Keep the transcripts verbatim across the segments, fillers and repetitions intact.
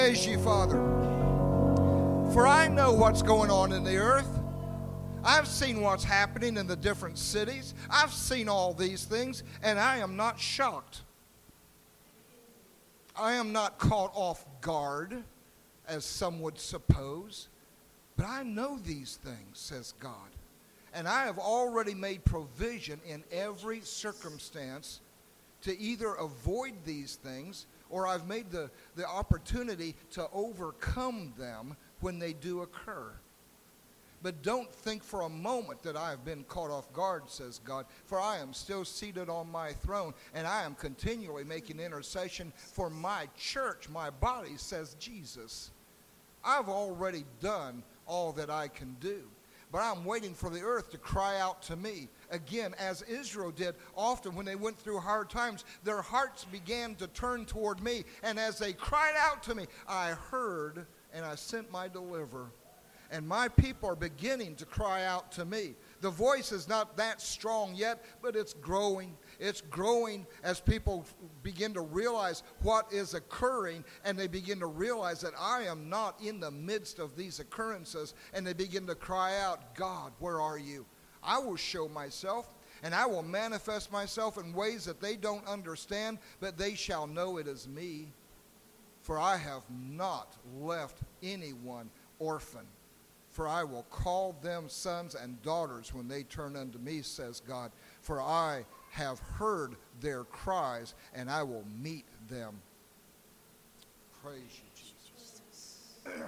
Praise you, Father. For I know what's going on in the earth. I've seen what's happening in the different cities. I've seen all these things, and I am not shocked. I am not caught off guard, as some would suppose. But I know these things, says God. And I have already made provision in every circumstance to either avoid these things, or I've made the, the opportunity to overcome them when they do occur. But don't think for a moment that I have been caught off guard, says God, for I am still seated on my throne, and I am continually making intercession for my church, my body, says Jesus. I've already done all that I can do, but I'm waiting for the earth to cry out to me. Again, as Israel did often when they went through hard times, their hearts began to turn toward me, and as they cried out to me, I heard and I sent my deliverer. And my people are beginning to cry out to me. The voice is not that strong yet, but it's growing. It's growing as people begin to realize what is occurring, and they begin to realize that I am not in the midst of these occurrences, and they begin to cry out, God, where are you? I will show myself, and I will manifest myself in ways that they don't understand, but they shall know it is me. For I have not left anyone orphan. For I will call them sons and daughters when they turn unto me, says God. For I have heard their cries, and I will meet them. Praise you, Jesus.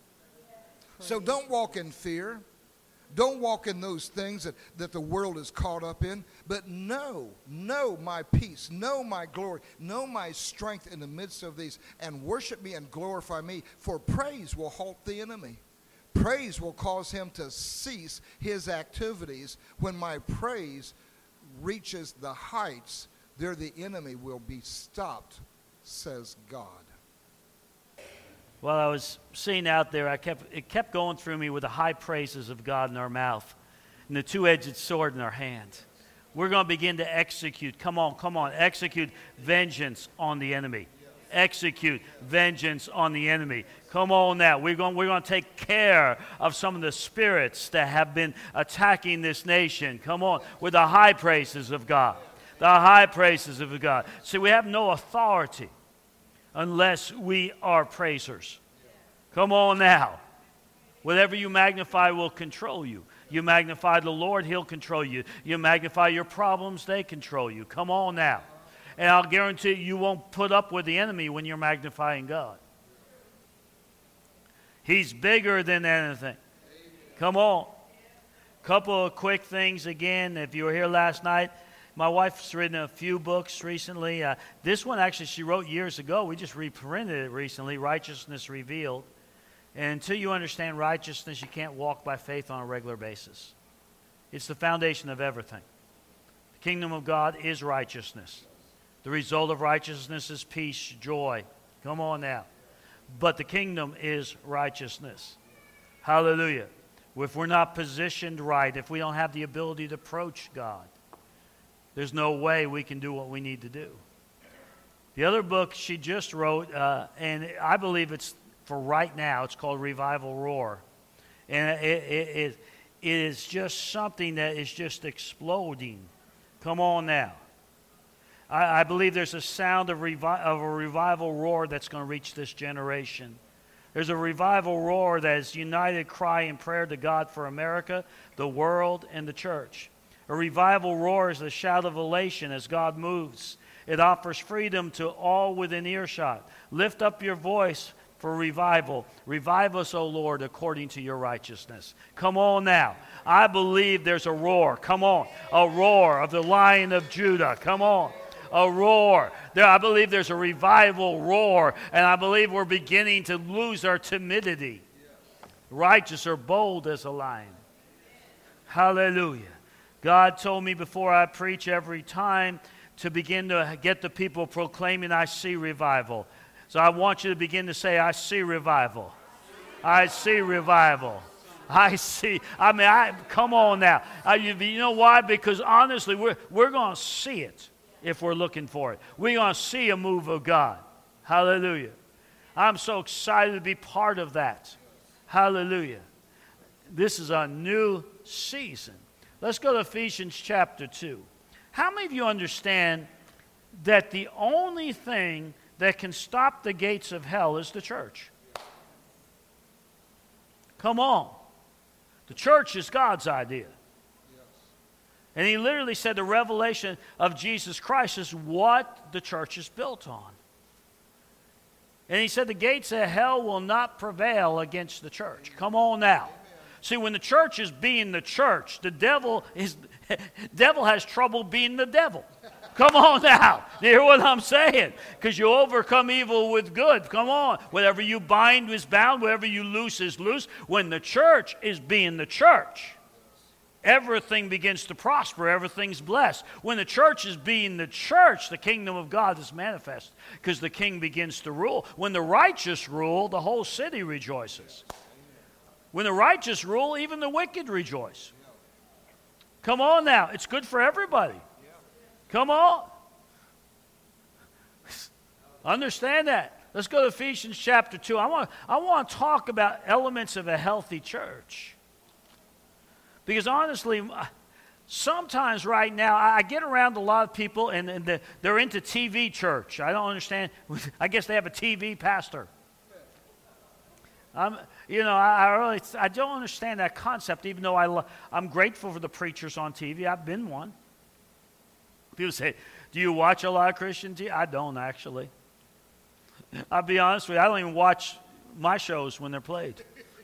So don't walk in fear. Don't walk in those things that, that the world is caught up in. But know, know my peace, know my glory, know my strength in the midst of these, and worship me and glorify me, for praise will halt the enemy. Praise will cause him to cease his activities. When my praise reaches the heights, there the enemy will be stopped, says God. While I was sitting out there, I kept it kept going through me with the high praises of God in our mouth and the two-edged sword in our hand. We're going to begin to execute. Come on, come on. Execute vengeance on the enemy. Execute vengeance on the enemy. Come on now. We're going, we're going to take care of some of the spirits that have been attacking this nation. Come on. With the high praises of God. The high praises of God. See, we have no authority unless we are praisers. Come on now. Whatever you magnify will control you. You magnify the Lord, He'll control you. You magnify your problems, they control you. Come on now. And I'll guarantee you won't put up with the enemy when you're magnifying God. He's bigger than anything. Come on. Couple of quick things again. If you were here last night, my wife's written a few books recently. Uh, this one actually she wrote years ago. We just reprinted it recently, Righteousness Revealed. And until you understand righteousness, you can't walk by faith on a regular basis. It's the foundation of everything. The kingdom of God is righteousness. The result of righteousness is peace, joy. Come on now. But the kingdom is righteousness. Hallelujah. If we're not positioned right, if we don't have the ability to approach God, there's no way we can do what we need to do. The other book she just wrote, uh, and I believe it's for right now, it's called Revival Roar. And it, it, it, it is just something that is just exploding. Come on now. I, I believe there's a sound of, revi- of a revival roar that's going to reach this generation. There's a revival roar that is united cry and prayer to God for America, the world, and the church. A revival roar is a shout of elation as God moves. It offers freedom to all within earshot. Lift up your voice for revival. Revive us, O Lord, according to your righteousness. Come on now. I believe there's a roar. Come on. A roar of the Lion of Judah. Come on. A roar. There, I believe there's a revival roar, and I believe we're beginning to lose our timidity. Righteous or bold as a lion. Hallelujah. God told me before I preach every time to begin to get the people proclaiming, I see revival. So I want you to begin to say, I see revival. I see revival. I see. I mean, I come on now. I, you, you know why? Because honestly, we're, we're going to see it if we're looking for it. We're going to see a move of God. Hallelujah. I'm so excited to be part of that. Hallelujah. This is a new season. Let's go to Ephesians chapter two. How many of you understand that the only thing that can stop the gates of hell is the church? Come on. The church is God's idea. And he literally said the revelation of Jesus Christ is what the church is built on. And he said the gates of hell will not prevail against the church. Come on now. Amen. See, when the church is being the church, the devil is devil has trouble being the devil. Come on now. You hear what I'm saying? Because you overcome evil with good. Come on. Whatever you bind is bound. Whatever you loose is loose. When the church is being the church, everything begins to prosper. Everything's blessed. When the church is being the church, the kingdom of God is manifest because the king begins to rule. When the righteous rule, the whole city rejoices. When the righteous rule, even the wicked rejoice. Come on now. It's good for everybody. Come on. Understand that. Let's go to Ephesians chapter two. I want, I want to talk about elements of a healthy church. Because honestly, sometimes right now, I get around a lot of people and, and they're into T V church. I don't understand. I guess they have a T V pastor. I'm, you know, I, I really, I don't understand that concept, even though I lo- I'm grateful for the preachers on T V. I've been one. People say, do you watch a lot of Christian T V? I don't, actually. I'll be honest with you, I don't even watch my shows when they're played.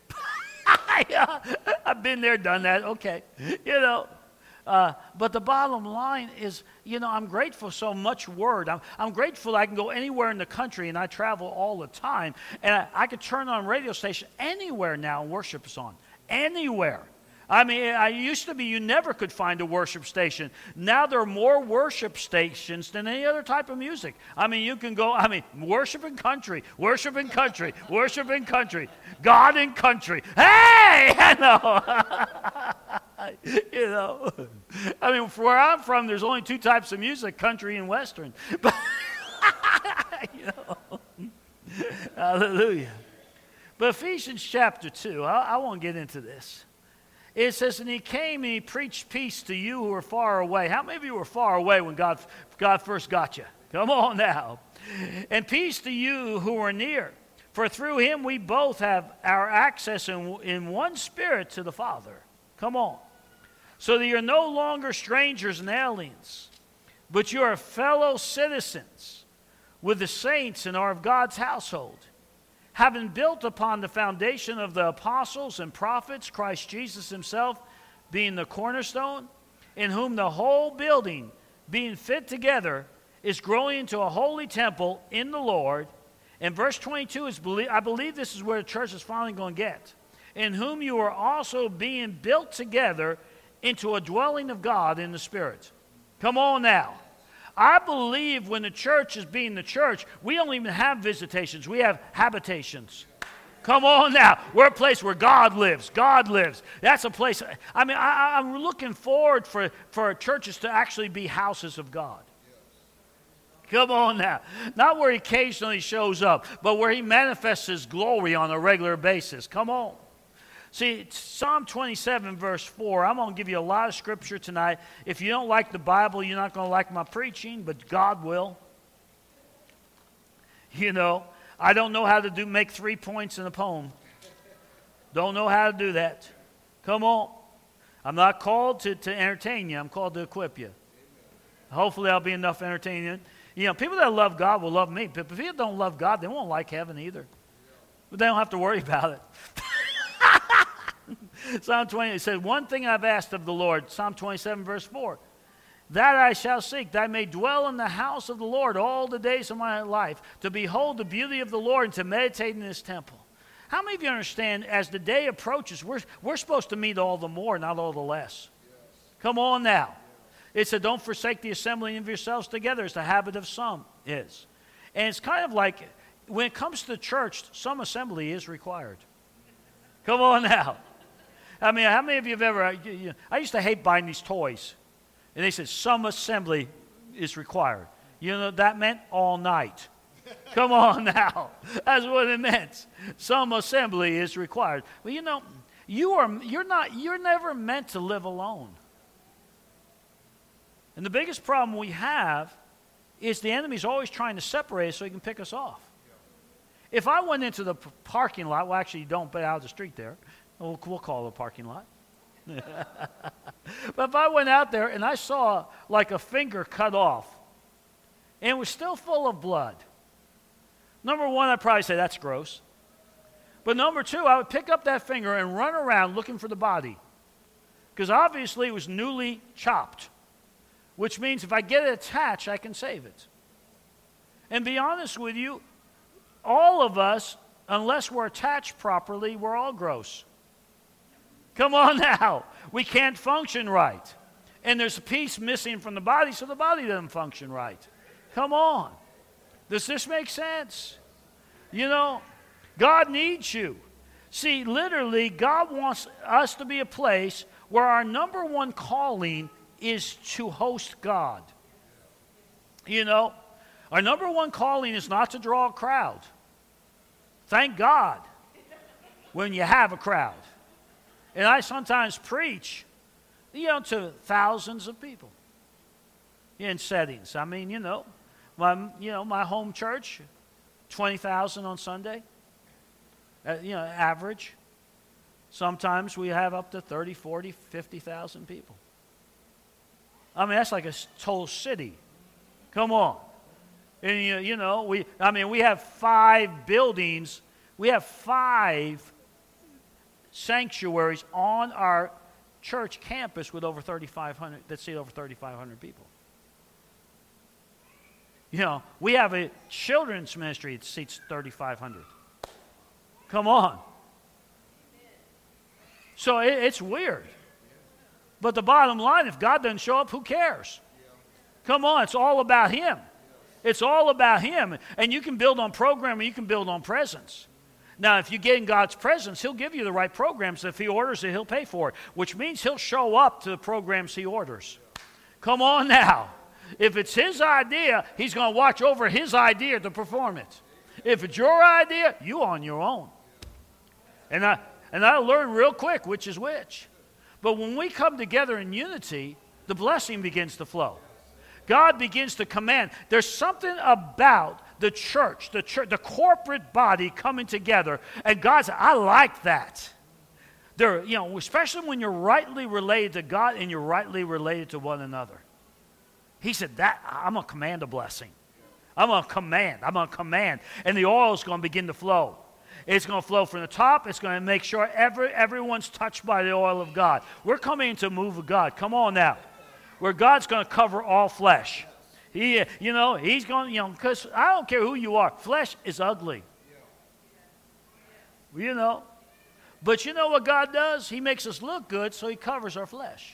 Yeah, I've been there, done that, okay. You know, uh, but the bottom line is, you know, I'm grateful for so much word. I'm, I'm grateful I can go anywhere in the country, and I travel all the time. And I, I could turn on a radio station anywhere now and worship is on. Anywhere. I mean, I used to be you never could find a worship station. Now there are more worship stations than any other type of music. I mean, you can go, I mean, worship in country, worship in country, worship in country, God in country. Hey! You know, you know. I mean, where I'm from, there's only two types of music, country and Western. But, you know, hallelujah. But Ephesians chapter two, I, I won't get into this. It says, and he came and he preached peace to you who are far away. How many of you were far away when God, God first got you? Come on now. And peace to you who are near. For through him we both have our access in, in one spirit to the Father. Come on. So that you're no longer strangers and aliens, but you are fellow citizens with the saints and are of God's household, having built upon the foundation of the apostles and prophets, Christ Jesus himself being the cornerstone, in whom the whole building, being fit together, is growing into a holy temple in the Lord. And verse twenty-two is, I believe this is where the church is finally going to get. In whom you are also being built together into a dwelling of God in the Spirit. Come on now. I believe when the church is being the church, we don't even have visitations. We have habitations. Come on now. We're a place where God lives. God lives. That's a place. I mean, I, I'm looking forward for, for churches to actually be houses of God. Come on now. Not where he occasionally shows up, but where he manifests his glory on a regular basis. Come on. See, Psalm twenty-seven, verse four, I'm going to give you a lot of scripture tonight. If you don't like the Bible, you're not going to like my preaching, but God will. You know, I don't know how to do make three points in a poem. Don't know how to do that. Come on. I'm not called to, to entertain you. I'm called to equip you. Hopefully I'll be enough entertainment. You know, people that love God will love me. But if people don't love God, they won't like heaven either. But they don't have to worry about it. Psalm twenty, it says, one thing I've asked of the Lord, Psalm twenty-seven, verse four, that I shall seek, that I may dwell in the house of the Lord all the days of my life, to behold the beauty of the Lord and to meditate in his temple. How many of you understand, as the day approaches, we're, we're supposed to meet all the more, not all the less? Yes. Come on now. It said, don't forsake the assembling of yourselves together, as the habit of some is. And it's kind of like, when it comes to the church, some assembly is required. Come on now. I mean, how many of you have ever, you, you, I used to hate buying these toys. And they said, some assembly is required. You know what that meant? All night. Come on now. That's what it meant. Some assembly is required. Well, you know, you are you're not you're never meant to live alone. And the biggest problem we have is the enemy's always trying to separate us so he can pick us off. If I went into the p- parking lot, well, actually, you don't, but out of the street there. We'll, we'll call it a parking lot. But if I went out there and I saw like a finger cut off, and it was still full of blood, number one, I'd probably say, that's gross. But number two, I would pick up that finger and run around looking for the body. Because obviously it was newly chopped, which means if I get it attached, I can save it. And be honest with you, all of us, unless we're attached properly, we're all gross. Come on now. We can't function right. And there's a piece missing from the body, so the body doesn't function right. Come on. Does this make sense? You know, God needs you. See, literally, God wants us to be a place where our number one calling is to host God. You know, our number one calling is not to draw a crowd. Thank God when you have a crowd. And I sometimes preach, you know, to thousands of people in settings. I mean, you know, my, you know, my home church, twenty thousand on Sunday, uh, you know, average. Sometimes we have up to thirty, forty, fifty thousand people. I mean, that's like a total city. Come on. And, you, you know, we, I mean, we have five buildings. We have five sanctuaries on our church campus with over thirty-five hundred, that seat over thirty-five hundred people. You know, we have a children's ministry that seats thirty-five hundred. Come on. So it, it's weird. But the bottom line, if God doesn't show up, who cares? Come on, it's all about Him. It's all about Him. And you can build on program, and you can build on presence. Now, if you get in God's presence, He'll give you the right programs. If He orders it, He'll pay for it, which means He'll show up to the programs He orders. Come on now. If it's His idea, He's going to watch over His idea to perform it. If it's your idea, you on your own. And I, and I learned real quick which is which. But when we come together in unity, the blessing begins to flow. God begins to command. There's something about the church, the church, the corporate body coming together, and God said, I like that. There, you know, especially when you're rightly related to God and you're rightly related to one another. He said, that I'm going to command a blessing. I'm going to command. I'm going to command. And the oil is going to begin to flow. It's going to flow from the top. It's going to make sure every, everyone's touched by the oil of God. We're coming into a move of God. Come on now. Where God's going to cover all flesh. He, you know, He's going, you know, because I don't care who you are. Flesh is ugly. You know. But you know what God does? He makes us look good, so He covers our flesh.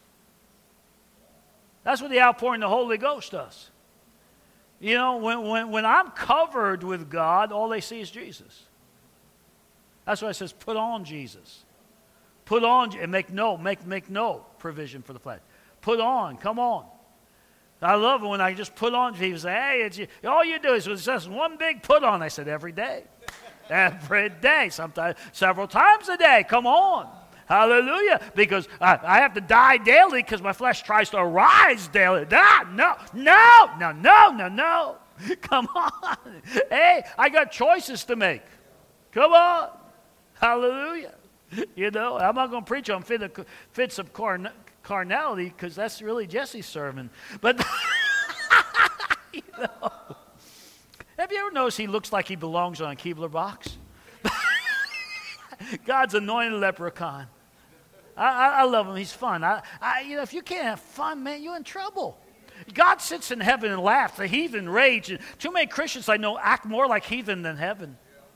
That's what the outpouring of the Holy Ghost does. You know, when, when, when I'm covered with God, all they see is Jesus. That's why it says, put on Jesus. Put on, and make no, make, make no provision for the flesh. Put on, come on. I love it when I just put on. People say, hey, it's, all you do is it's just one big put on. I said, every day. Every day, sometimes several times a day. Come on. Hallelujah. Because I, I have to die daily because my flesh tries to arise daily. Ah, no, no, no, no, no, no. Come on. Hey, I got choices to make. Come on. Hallelujah. You know, I'm not going to preach on fits of carn- carnality because that's really Jesse's sermon. But, you know, have you ever noticed he looks like he belongs on a Keebler box? God's anointed leprechaun. I, I, I love him. He's fun. I, I, you know, if you can't have fun, man, you're in trouble. God sits in heaven and laughs. The heathen rage. Too many Christians I know act more like heathen than heaven.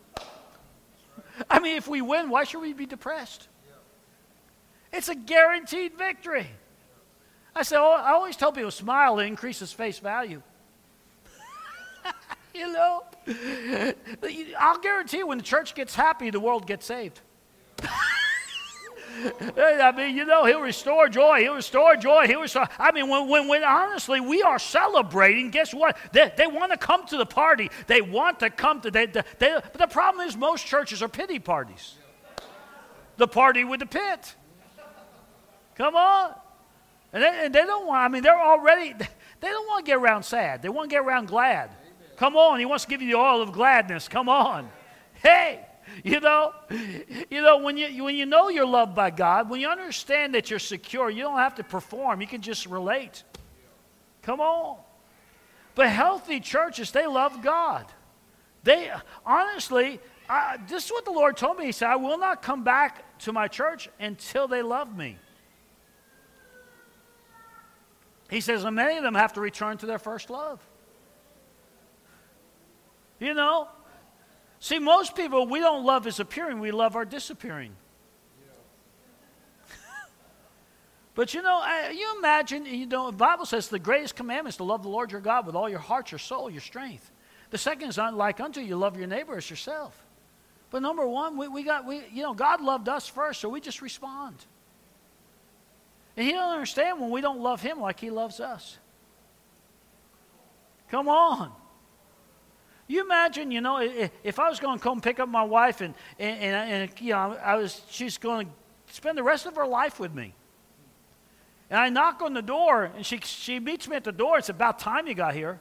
I mean, if we win, why should we be depressed? It's a guaranteed victory. I say, oh, I always tell people, smile, it increases face value. You know? I'll guarantee you, when the church gets happy, the world gets saved. I mean, you know, he'll restore joy. He'll restore joy. He'll restore. I mean, when, when, when honestly we are celebrating, guess what? They, they want to come to the party. They want to come to, they, they, they, but the problem is most churches are pity parties. The party with the pit. Come on. And they, and they don't want, I mean, they're already, they don't want to get around sad. They want to get around glad. Come on. He wants to give you the oil of gladness. Come on. Hey. You know, you know when you when you know you're loved by God, when you understand that you're secure, you don't have to perform. You can just relate. Come on. But healthy churches, they love God. They honestly, I, this is what the Lord told me. He said, "I will not come back to my church until they love me." He says, and many of them have to return to their first love. You know. See, most people, we don't love his appearing, we love our disappearing. Yeah. But you know, I, you imagine, you know, the Bible says the greatest commandment is to love the Lord your God with all your heart, your soul, your strength. The second is not like unto you, love your neighbor as yourself. But number one, we, we got, we, you know, God loved us first, so we just respond. And he don't understand when we don't love him like he loves us. Come on. You imagine, you know, if I was going to come pick up my wife and, and, and, and you know, I was, she's going to spend the rest of her life with me. And I knock on the door, and she, she meets me at the door. It's about time you got here.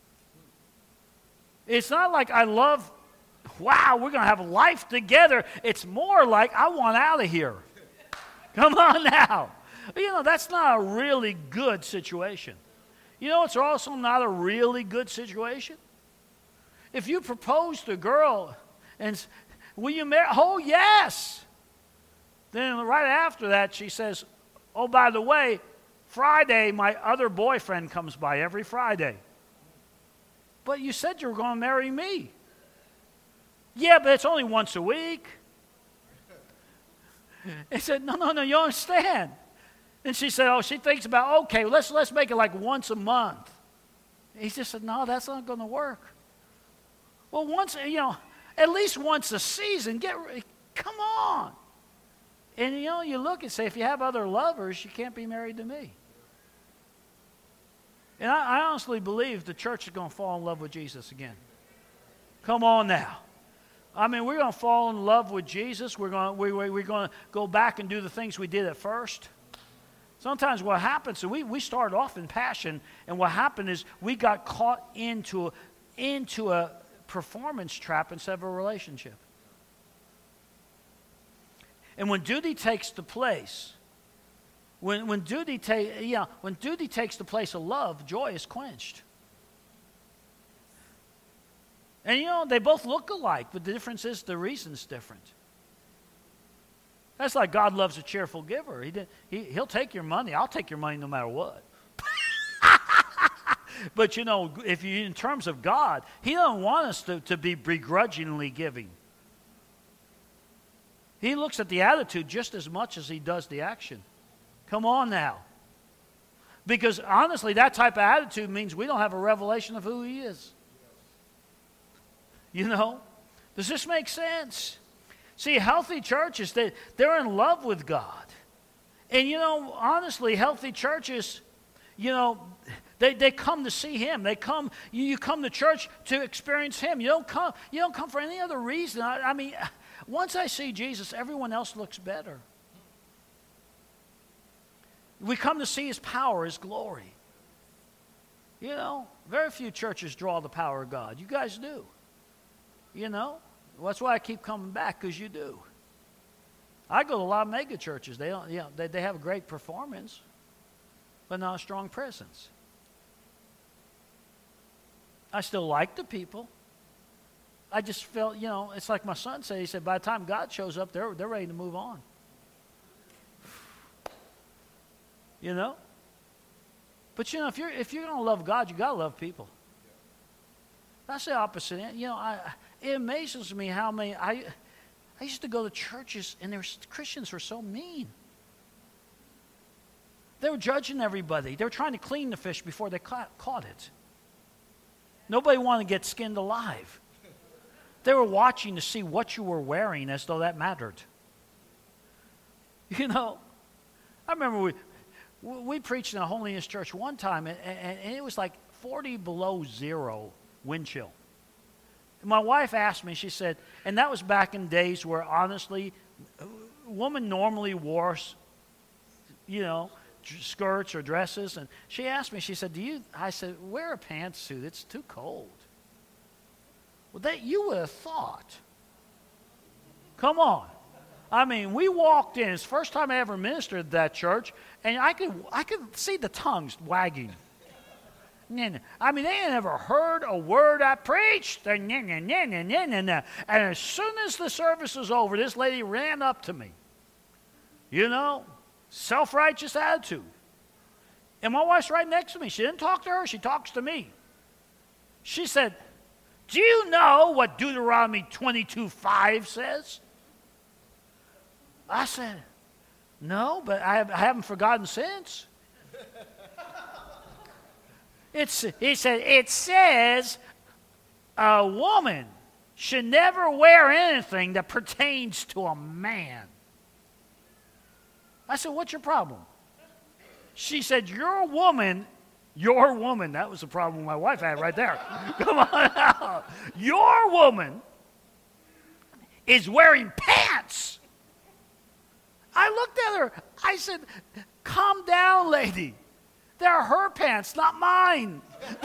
It's not like I love, wow, we're going to have life together. It's more like I want out of here. Come on now. You know, that's not a really good situation. You know, it's also not a really good situation. If you propose to a girl and, will you marry? Oh, yes. Then right after that, she says, oh, by the way, Friday, my other boyfriend comes by every Friday. But you said you were going to marry me. Yeah, but it's only once a week. He said, no, no, no, you don't understand. And she said, oh, she thinks about, okay, let's, let's make it like once a month. He just said, no, that's not going to work. Well, once, you know, at least once a season, get, come on. And, you know, you look and say, if you have other lovers, you can't be married to me. And I, I honestly believe the church is going to fall in love with Jesus again. Come on now. I mean, we're going to fall in love with Jesus. We're going, we, we, we're going to go back and do the things we did at first. Sometimes what happens, so we, we started off in passion, and what happened is we got caught into, into a performance trap instead of a relationship. And when duty takes the place, when when duty take yeah, when duty takes the place of love, joy is quenched. And you know, they both look alike, but the difference is the reason's different. That's like God loves a cheerful giver. He did, he he'll take your money. I'll take your money no matter what. But you know, if you in terms of God, he doesn't want us to, to be begrudgingly giving. He looks at the attitude just as much as he does the action. Come on now. Because honestly, that type of attitude means we don't have a revelation of who he is. You know? Does this make sense? See, healthy churches, they, they're in love with God. And you know, honestly, healthy churches, you know, They they come to see him. They come. You, you come to church to experience him. You don't come. You don't come for any other reason. I, I mean, once I see Jesus, everyone else looks better. We come to see his power, his glory. You know, very few churches draw the power of God. You guys do. You know, that's why I keep coming back, because you do. I go to a lot of mega churches. They don't. You know, they they have a great performance, but not a strong presence. I still like the people. I just felt, you know, it's like my son said. He said, by the time God shows up, they're, they're ready to move on. You know? But, you know, if you're, if you're going to love God, you got to love people. That's the opposite. You know, I, it amazes me how many, I, I used to go to churches, and there was, Christians were so mean. They were judging everybody. They were trying to clean the fish before they caught, caught it. Nobody wanted to get skinned alive. They were watching to see what you were wearing as though that mattered. You know, I remember we we preached in a Holiness church one time, and, and, and it was like forty below zero wind chill. And my wife asked me, she said, and that was back in days where honestly, a woman normally wore, you know, skirts or dresses, and she asked me, she said, do you, I said, wear a pantsuit, it's too cold. Well, that you would have thought. Come on. I mean, we walked in, it's the first time I ever ministered at that church, and I could I could see the tongues wagging. I mean, they had never heard a word I preached. And as soon as the service was over, this lady ran up to me. You know, self-righteous attitude. And my wife's right next to me. She didn't talk to her, she talks to me. She said, do you know what Deuteronomy twenty-two five says? I said, no, but I, have, I haven't forgotten since. It's, he said, it says a woman should never wear anything that pertains to a man. I said, what's your problem? She said, your woman, your woman, that was the problem my wife had right there. Come on now. Your woman is wearing pants. I looked at her. I said, calm down, lady. They're her pants, not mine.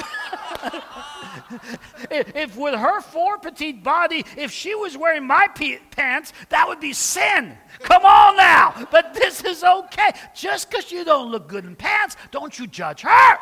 if, if with her four petite body, if she was wearing my pe- pants, that would be sin. Come on now. But this is okay. Just because you don't look good in pants, don't you judge her.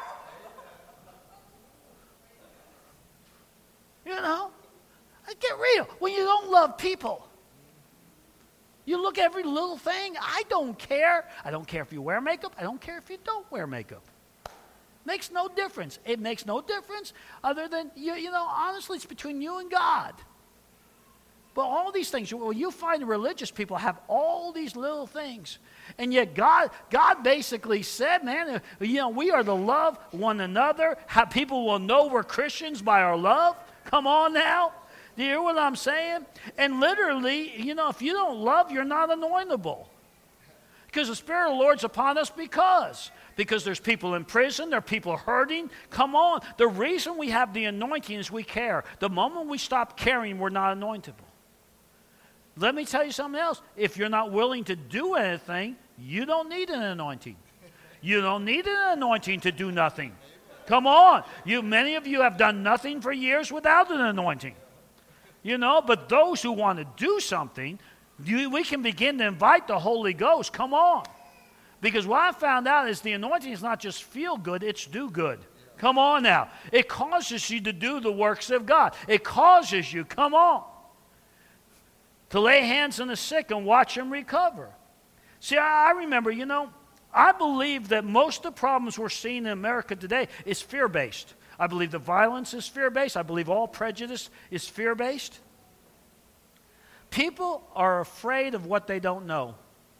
You know? Get real. When you don't love people, you look at every little thing. I don't care. I don't care if you wear makeup. I don't care if you don't wear makeup. Makes no difference. It makes no difference other than, you, you know, honestly, it's between you and God. But all these things, well, you find religious people have all these little things. And yet God, God basically said, man, you know, we are to love one another. How people will know we're Christians by our love. Come on now. Do you hear what I'm saying? And literally, you know, if you don't love, you're not anointable. Because the Spirit of the Lord's upon us because. Because there's people in prison, there are people hurting. Come on. The reason we have the anointing is we care. The moment we stop caring, we're not anointable. Let me tell you something else. If you're not willing to do anything, you don't need an anointing. You don't need an anointing to do nothing. Come on. You, many of you have done nothing for years without an anointing. You know, but those who want to do something, you, we can begin to invite the Holy Ghost. Come on. Because what I found out is the anointing is not just feel good, it's do good. Come on now. It causes you to do the works of God. It causes you, come on, to lay hands on the sick and watch them recover. See, I, I remember, you know, I believe that most of the problems we're seeing in America today is fear-based. I believe the violence is fear-based. I believe all prejudice is fear-based. People are afraid of what they don't know.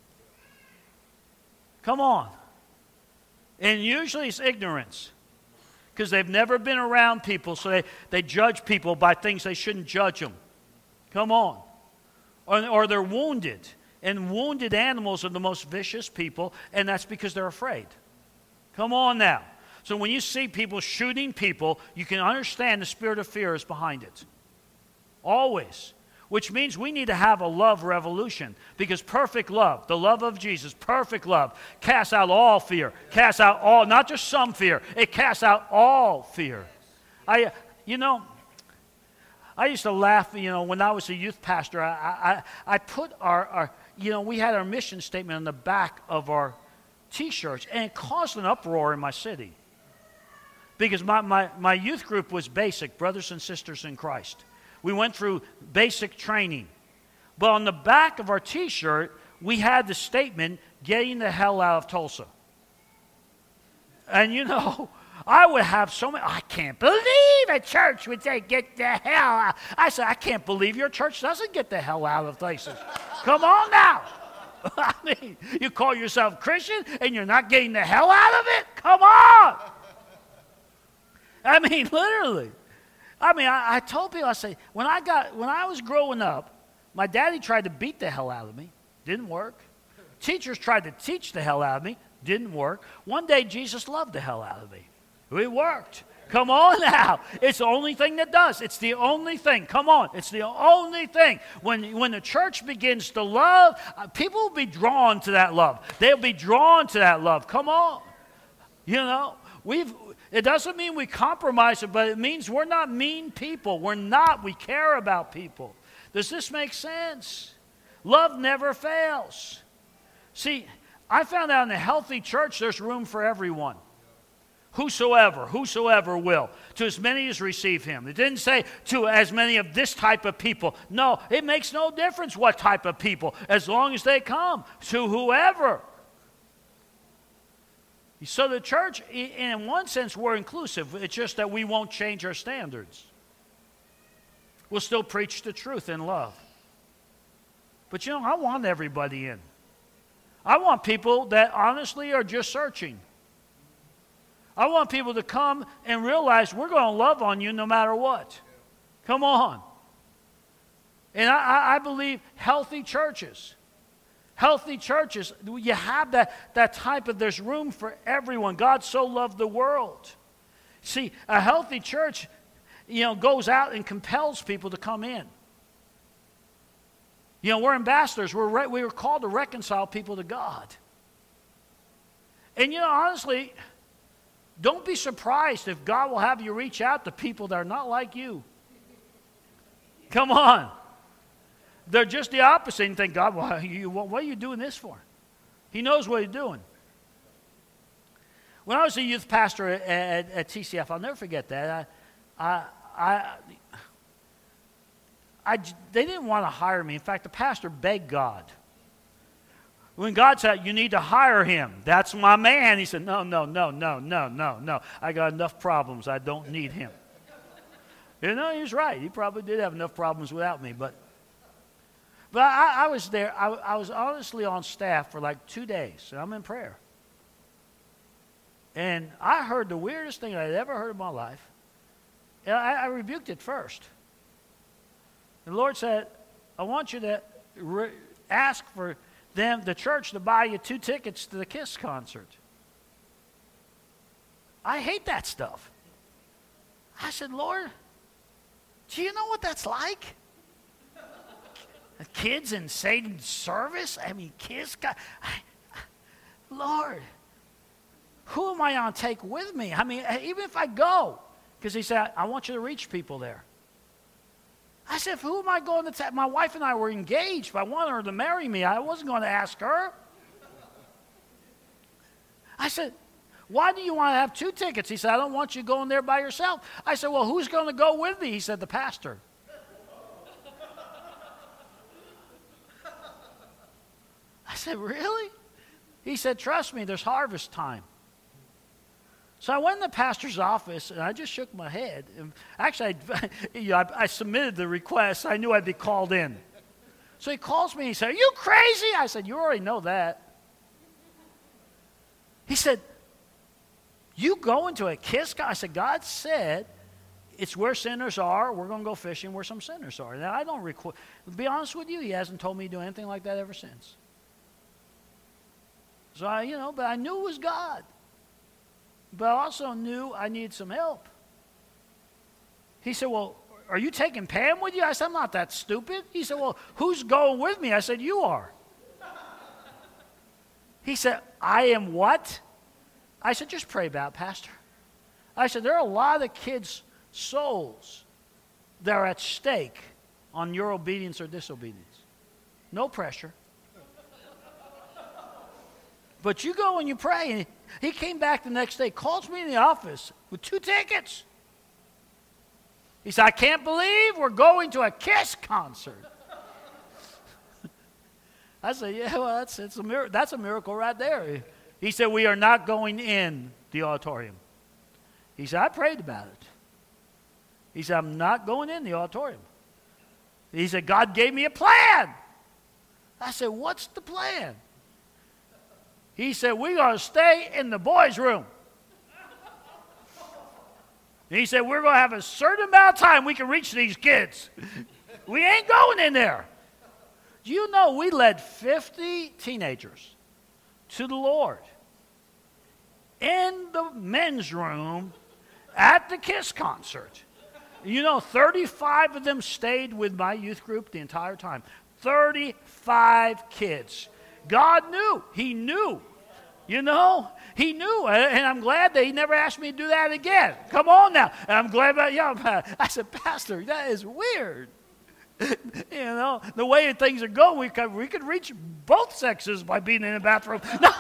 Come on. And usually it's ignorance. Because they've never been around people, so they, they judge people by things they shouldn't judge them. Come on. Or, or they're wounded. And wounded animals are the most vicious people, and that's because they're afraid. Come on now. So when you see people shooting people, you can understand the spirit of fear is behind it. Always. Which means we need to have a love revolution. Because perfect love, the love of Jesus, perfect love, casts out all fear. Casts out all, not just some fear. It casts out all fear. I, you know, I used to laugh, you know, when I was a youth pastor, I, I, I put our, our, you know, we had our mission statement on the back of our T-shirts, and it caused an uproar in my city. Because my, my, my youth group was basic, brothers and sisters in Christ. We went through basic training. But on the back of our T-shirt, we had the statement, getting the hell out of Tulsa. And you know, I would have so many, I can't believe a church would say, get the hell out. I said, I can't believe your church doesn't get the hell out of places. Come on now. I mean, you call yourself Christian and you're not getting the hell out of it? Come on. I mean, literally. I mean, I, I told people, I say, when I got, when I was growing up, my daddy tried to beat the hell out of me. Didn't work. Teachers tried to teach the hell out of me. Didn't work. One day, Jesus loved the hell out of me. It worked. Come on now. It's the only thing that does. It's the only thing. Come on. It's the only thing. When, when the church begins to love, uh, people will be drawn to that love. They'll be drawn to that love. Come on. You know, we've. It doesn't mean we compromise it, but it means we're not mean people. We're not. We care about people. Does this make sense? Love never fails. See, I found out in a healthy church there's room for everyone. Whosoever, whosoever will, to as many as receive him. It didn't say to as many of this type of people. No, it makes no difference what type of people, as long as they come, to whoever. So the church, in one sense, we're inclusive. It's just that we won't change our standards. We'll still preach the truth in love. But you know, I want everybody in. I want people that honestly are just searching. I want people to come and realize we're going to love on you no matter what. Come on. And I, I believe healthy churches, healthy churches, you have that, that type of, there's room for everyone. God so loved the world. See, a healthy church, you know, goes out and compels people to come in. You know, we're ambassadors. We're re- we were called to reconcile people to God. And, you know, honestly, don't be surprised if God will have you reach out to people that are not like you. Come on. They're just the opposite and think, God, why are you, what are you doing this for? He knows what he's doing. When I was a youth pastor at, at, at T C F, I'll never forget that. I, I, I, I, they didn't want to hire me. In fact, the pastor begged God. When God said, you need to hire him. That's my man. He said, no, no, no, no, no, no, no. I got enough problems. I don't need him. You know, he was right. He probably did have enough problems without me. But but I, I was there. I, I was honestly on staff for like two days. And I'm in prayer. And I heard the weirdest thing I'd ever heard in my life. And I, I rebuked it first. The Lord said, I want you to re- ask for them, the church, to buy you two tickets to the KISS concert. I hate that stuff. I said, Lord, do you know what that's like? Kids in Satan's service? I mean, KISS. God, I, Lord, who am I going to take with me? I mean, even if I go, because he said, I want you to reach people there. I said, who am I going to take? My wife and I were engaged. If I wanted her to marry me, I wasn't going to ask her. I said, why do you want to have two tickets? He said, I don't want you going there by yourself. I said, well, who's going to go with me? He said, the pastor. I said, really? He said, trust me, there's harvest time. So I went in the pastor's office, and I just shook my head. And actually, I, you know, I, I submitted the request. I knew I'd be called in. So he calls me, and he said, are you crazy? I said, you already know that. He said, you go into a KISS? I said, God said, it's where sinners are. We're going to go fishing where some sinners are. Now, I don't request. To be honest with you, he hasn't told me to do anything like that ever since. So, I, you know, but I knew it was God. But I also knew I needed some help. He said, well, are you taking Pam with you? I said, I'm not that stupid. He said, well, who's going with me? I said, you are. He said, I am what? I said, just pray about it, Pastor. I said, there are a lot of kids' souls that are at stake on your obedience or disobedience. No pressure. But you go and you pray. And he came back the next day, calls me in the office with two tickets. He said, I can't believe we're going to a KISS concert. I said, yeah, well, that's, it's a mir- that's a miracle right there. He said, we are not going in the auditorium. He said, I prayed about it. He said, I'm not going in the auditorium. He said, God gave me a plan. I said, what's the plan? He said, we're going to stay in the boys' room. And he said, we're going to have a certain amount of time we can reach these kids. We ain't going in there. Do you know we led fifty teenagers to the Lord in the men's room at the KISS concert? You know, thirty-five of them stayed with my youth group the entire time. thirty-five kids. God knew. He knew. You know, he knew. And I'm glad that he never asked me to do that again. Come on now. And I'm glad about, yeah, I said, Pastor, that is weird. You know, the way things are going, we could, we could reach both sexes by being in the bathroom. No.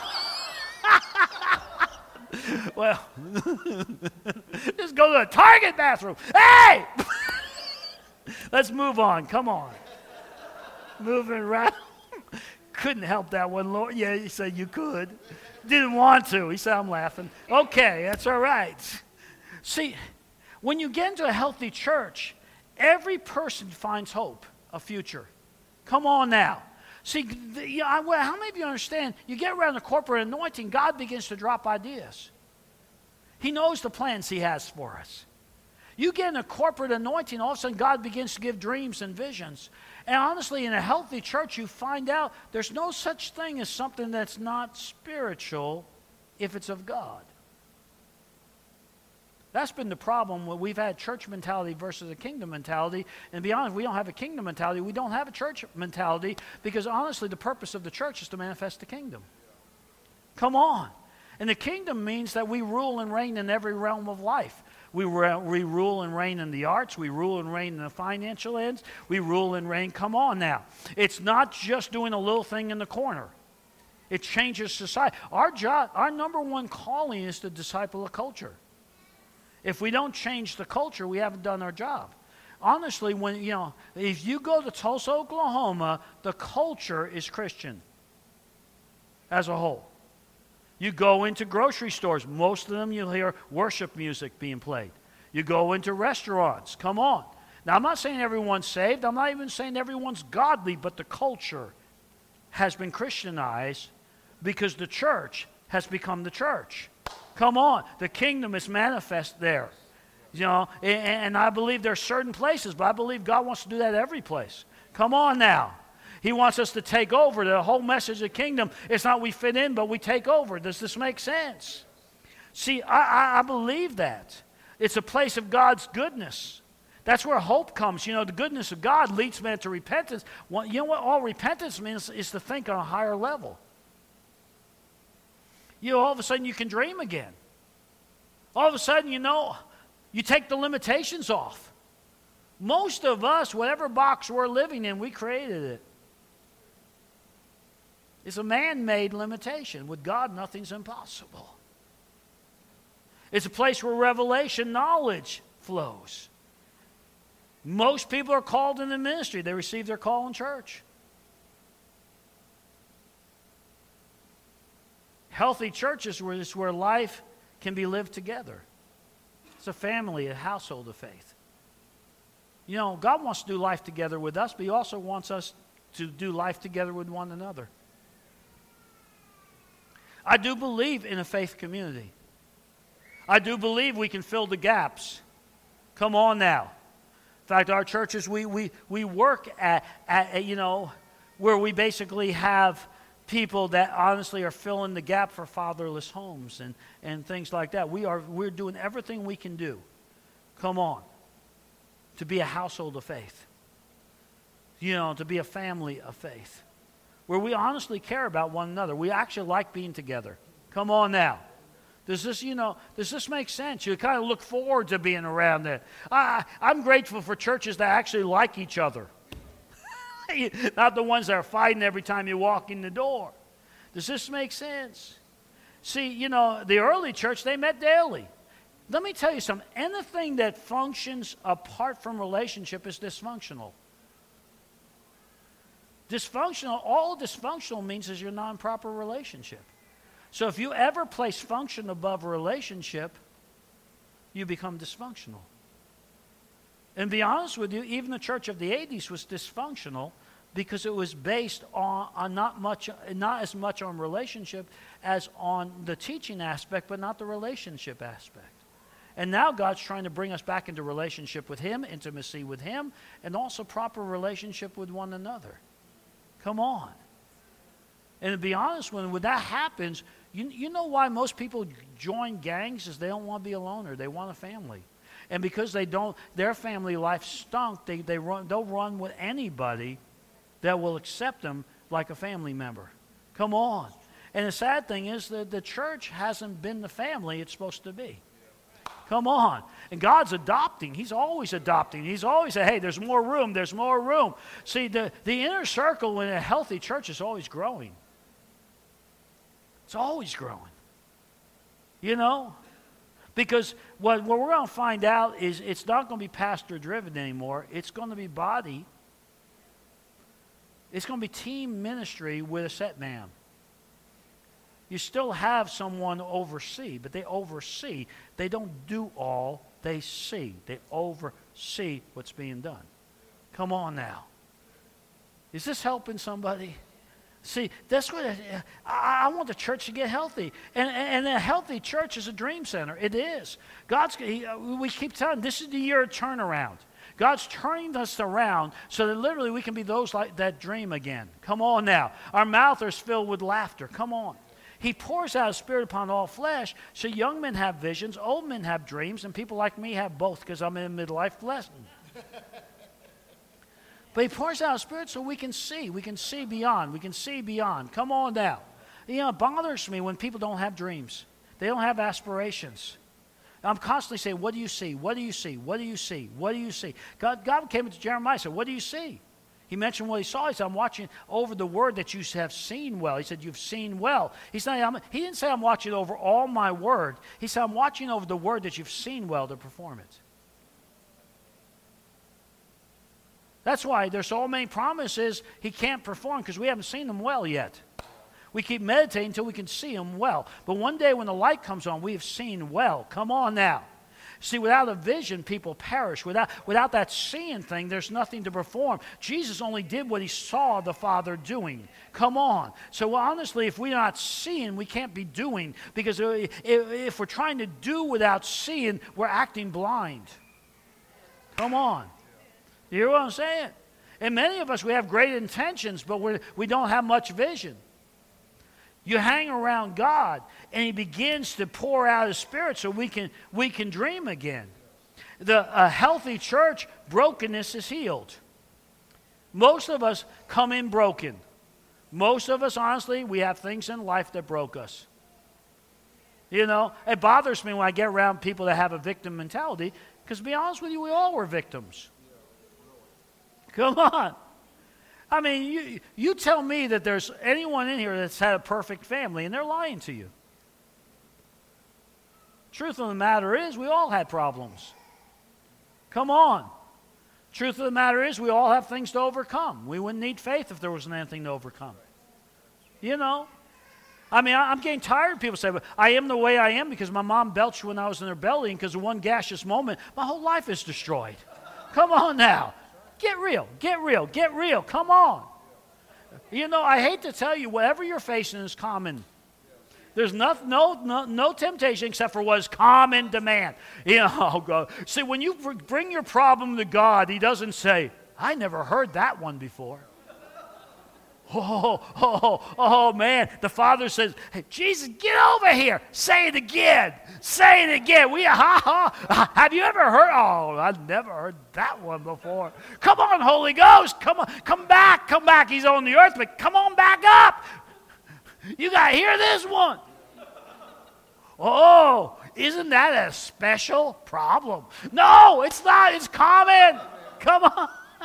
Well, just go to the Target bathroom. Hey! Let's move on. Come on. Moving around. Couldn't help that one, Lord. Yeah, he said you could. Didn't want to. He said, I'm laughing. Okay, that's all right. See, when you get into a healthy church, every person finds hope, a future. Come on now. See, the, you know, I, well, how many of you understand, you get around the corporate anointing, God begins to drop ideas. He knows the plans he has for us. You get in a corporate anointing, all of a sudden God begins to give dreams and visions. And honestly, in a healthy church, you find out there's no such thing as something that's not spiritual if it's of God. That's been the problem when we've had church mentality versus a kingdom mentality. And to be honest, we don't have a kingdom mentality. We don't have a church mentality because honestly, the purpose of the church is to manifest the kingdom. Come on. And the kingdom means that we rule and reign in every realm of life. We, we rule and reign in the arts. We rule and reign in the financial ends. We rule and reign. Come on now. It's not just doing a little thing in the corner. It changes society. Our job, our number one calling is to disciple a culture. If we don't change the culture, we haven't done our job. Honestly, when you know, if you go to Tulsa, Oklahoma, the culture is Christian as a whole. You go into grocery stores, most of them you'll hear worship music being played. You go into restaurants, come on. Now, I'm not saying everyone's saved. I'm not even saying everyone's godly, but the culture has been Christianized because the church has become the church. Come on. The kingdom is manifest there. You know, and, and I believe there are certain places, but I believe God wants to do that every place. Come on now. He wants us to take over. The whole message of the kingdom, it's not we fit in, but we take over. Does this make sense? See, I, I, I believe that. It's a place of God's goodness. That's where hope comes. You know, the goodness of God leads men to repentance. Well, you know what all repentance means is to think on a higher level. You know, all of a sudden you can dream again. All of a sudden, you know, you take the limitations off. Most of us, whatever box we're living in, we created it. It's a man-made limitation. With God, nothing's impossible. It's a place where revelation knowledge flows. Most people are called in the ministry. They receive their call in church. Healthy churches is where life can be lived together. It's a family, a household of faith. You know, God wants to do life together with us, but He also wants us to do life together with one another. I do believe in a faith community. I do believe we can fill the gaps. Come on now. In fact, our churches, we we we work at, at you know, where we basically have people that honestly are filling the gap for fatherless homes and, and things like that. We are we're doing everything we can do. Come on. To be a household of faith. You know, to be a family of faith. Where we honestly care about one another. We actually like being together. Come on now. Does this, you know, does this make sense? You kind of look forward to being around there. I, I'm grateful for churches that actually like each other. Not the ones that are fighting every time you walk in the door. Does this make sense? See, you know, the early church, they met daily. Let me tell you something. Anything that functions apart from relationship is dysfunctional. Dysfunctional, all dysfunctional means is your non-proper relationship. So if you ever place function above a relationship, you become dysfunctional. And to be honest with you, even the church of the eighties was dysfunctional because it was based on, on not much, not as much on relationship as on the teaching aspect, but not the relationship aspect. And now God's trying to bring us back into relationship with Him, intimacy with Him, and also proper relationship with one another. Come on. And to be honest, when, when that happens, you, you know why most people join gangs is they don't want to be a loner. They want a family. And because they don't, their family life stunk, they, they run, they'll run with anybody that will accept them like a family member. Come on. And the sad thing is that the church hasn't been the family it's supposed to be. Come on. And God's adopting. He's always adopting. He's always saying, hey, there's more room, there's more room. See, the, the inner circle in a healthy church is always growing. It's always growing. You know? Because what, what we're going to find out is it's not going to be pastor-driven anymore. It's going to be body. It's going to be team ministry with a set man. You still have someone to oversee, but they oversee. They don't do all, they see. They oversee what's being done. Come on now. Is this helping somebody? See, that's what I, I want the church to get healthy. And, and a healthy church is a dream center. It is. God's, he, we keep telling, this is the year of turnaround. God's turning us around so that literally we can be those like that dream again. Come on now. Our mouth is filled with laughter. Come on. He pours out His Spirit upon all flesh, so young men have visions, old men have dreams, and people like me have both because I'm in midlife lesson. But He pours out His Spirit so we can see. We can see beyond. We can see beyond. Come on now. You know, it bothers me when people don't have dreams. They don't have aspirations. I'm constantly saying, what do you see? What do you see? What do you see? What do you see? God, God came to Jeremiah and said, what do you see? He mentioned what he saw. He said, I'm watching over the word that you have seen well. He said, you've seen well. He, said, I'm, he didn't say, I'm watching over all my word. He said, I'm watching over the word that you've seen well to perform it. That's why there's so many promises He can't perform because we haven't seen them well yet. We keep meditating until we can see them well. But one day when the light comes on, we have seen well. Come on now. See, without a vision, people perish. Without, without that seeing thing, there's nothing to perform. Jesus only did what He saw the Father doing. Come on. So honestly, if we're not seeing, we can't be doing. Because if, if we're trying to do without seeing, we're acting blind. Come on. You hear what I'm saying? And many of us, we have great intentions, but we're, we don't have much vision. You hang around God, and He begins to pour out His Spirit so we can, we can dream again. The, a healthy church, brokenness is healed. Most of us come in broken. Most of us, honestly, we have things in life that broke us. You know, it bothers me when I get around people that have a victim mentality, because to be honest with you, we all were victims. Come on. I mean, you, you tell me that there's anyone in here that's had a perfect family, and they're lying to you. Truth of the matter is, we all had problems. Come on. Truth of the matter is, we all have things to overcome. We wouldn't need faith if there wasn't anything to overcome. You know? I mean, I'm getting tired of people saying, I am the way I am because my mom belched when I was in her belly, and because of one gaseous moment, my whole life is destroyed. Come on now. Get real, get real, get real. Come on. You know, I hate to tell you, whatever you're facing is common. There's no, no, no, no temptation except for what is common demand. You know, God. See, when you bring your problem to God, He doesn't say, I never heard that one before. Oh, oh, oh, man. The Father says, hey, Jesus, get over here. Say it again. Say it again. We, ha, ha. Have you ever heard? Oh, I've never heard that one before. Come on, Holy Ghost. Come on. Come back. Come back. He's on the earth, but come on back up. You got to hear this one. Oh, isn't that a special problem? No, it's not. It's common. Come on.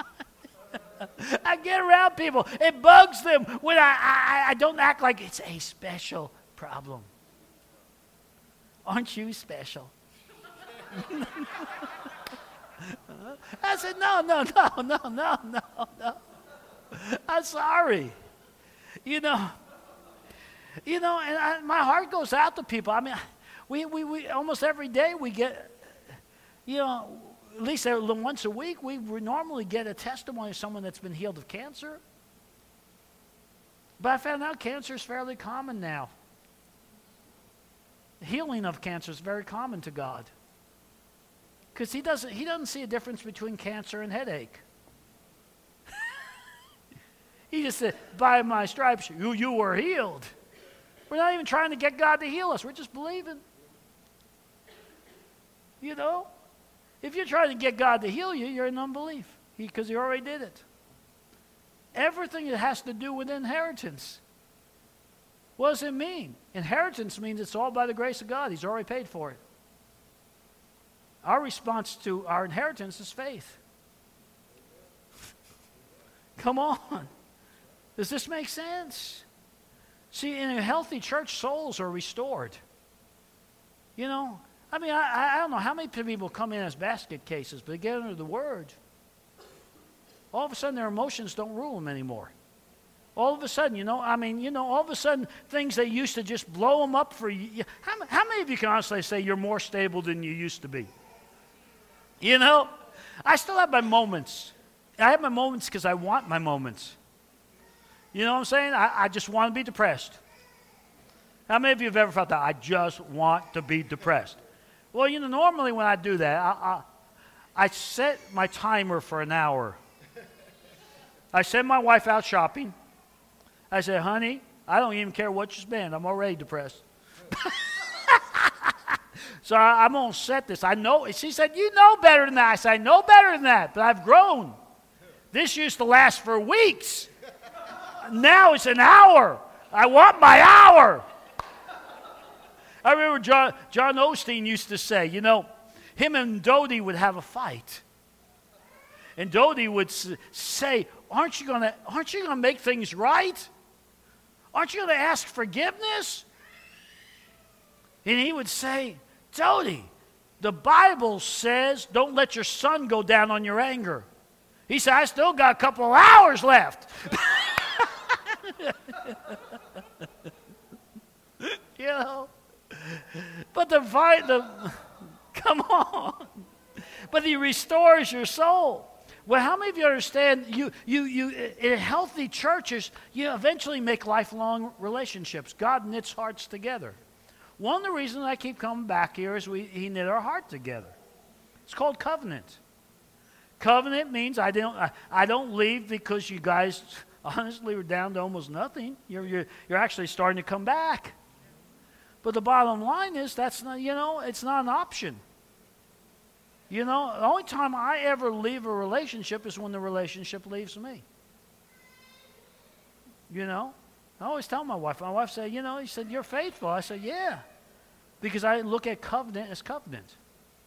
I get around people. It bugs them when I, I, I don't act like it's a special problem. Aren't you special? I said, no, no, no, no, no, no, no. I'm sorry. You know, you know, and I, my heart goes out to people. I mean, we, we, we almost every day we get, you know, at least once a week, we normally get a testimony of someone that's been healed of cancer. But I found out cancer is fairly common now. Healing of cancer is very common to God. Because he doesn't, he doesn't see a difference between cancer and headache. He just said, by my stripes, you, you were healed. We're not even trying to get God to heal us. We're just believing. You know? If you're trying to get God to heal you, you're in unbelief. Because he, he already did it. Everything that has to do with inheritance. What does it mean? Inheritance means it's all by the grace of God. He's already paid for it. Our response to our inheritance is faith. Come on. Does this make sense? See, in a healthy church, souls are restored. You know, I mean, I, I don't know how many people come in as basket cases, but they get under the Word. All of a sudden, their emotions don't rule them anymore. All of a sudden, you know, I mean, you know, all of a sudden, things that used to just blow them up for you. How, how many of you can honestly say you're more stable than you used to be? You know, I still have my moments. I have my moments because I want my moments. You know what I'm saying? I, I just want to be depressed. How many of you have ever felt that? I just want to be depressed. Well, you know, normally when I do that, I, I, I set my timer for an hour. I send my wife out shopping. I say, honey, I don't even care what you spend. I'm already depressed. So I, I'm going to set this. I know. She said, you know better than that. I said, I know better than that, but I've grown. This used to last for weeks. Now it's an hour. I want my hour. I remember John, John Osteen used to say, you know, him and Dodie would have a fight. And Dodie would say, aren't you going to aren't you going to make things right? Aren't you going to ask forgiveness? And he would say, Dodie, the Bible says don't let your sun go down on your anger. He said, I still got a couple of hours left. You know? But the fight, the, come on. But he restores your soul. Well, how many of you understand, you, you, you, in healthy churches, you eventually make lifelong relationships. God knits hearts together. One of the reasons I keep coming back here is we, he knit our heart together. It's called covenant. Covenant means I don't, I, I don't leave because you guys honestly were down to almost nothing. You're, you're, you're actually starting to come back. But the bottom line is that's not, you know, it's not an option. You know, the only time I ever leave a relationship is when the relationship leaves me. You know? I always tell my wife. My wife said, you know, he said, you're faithful. I said, yeah. Because I look at covenant as covenant.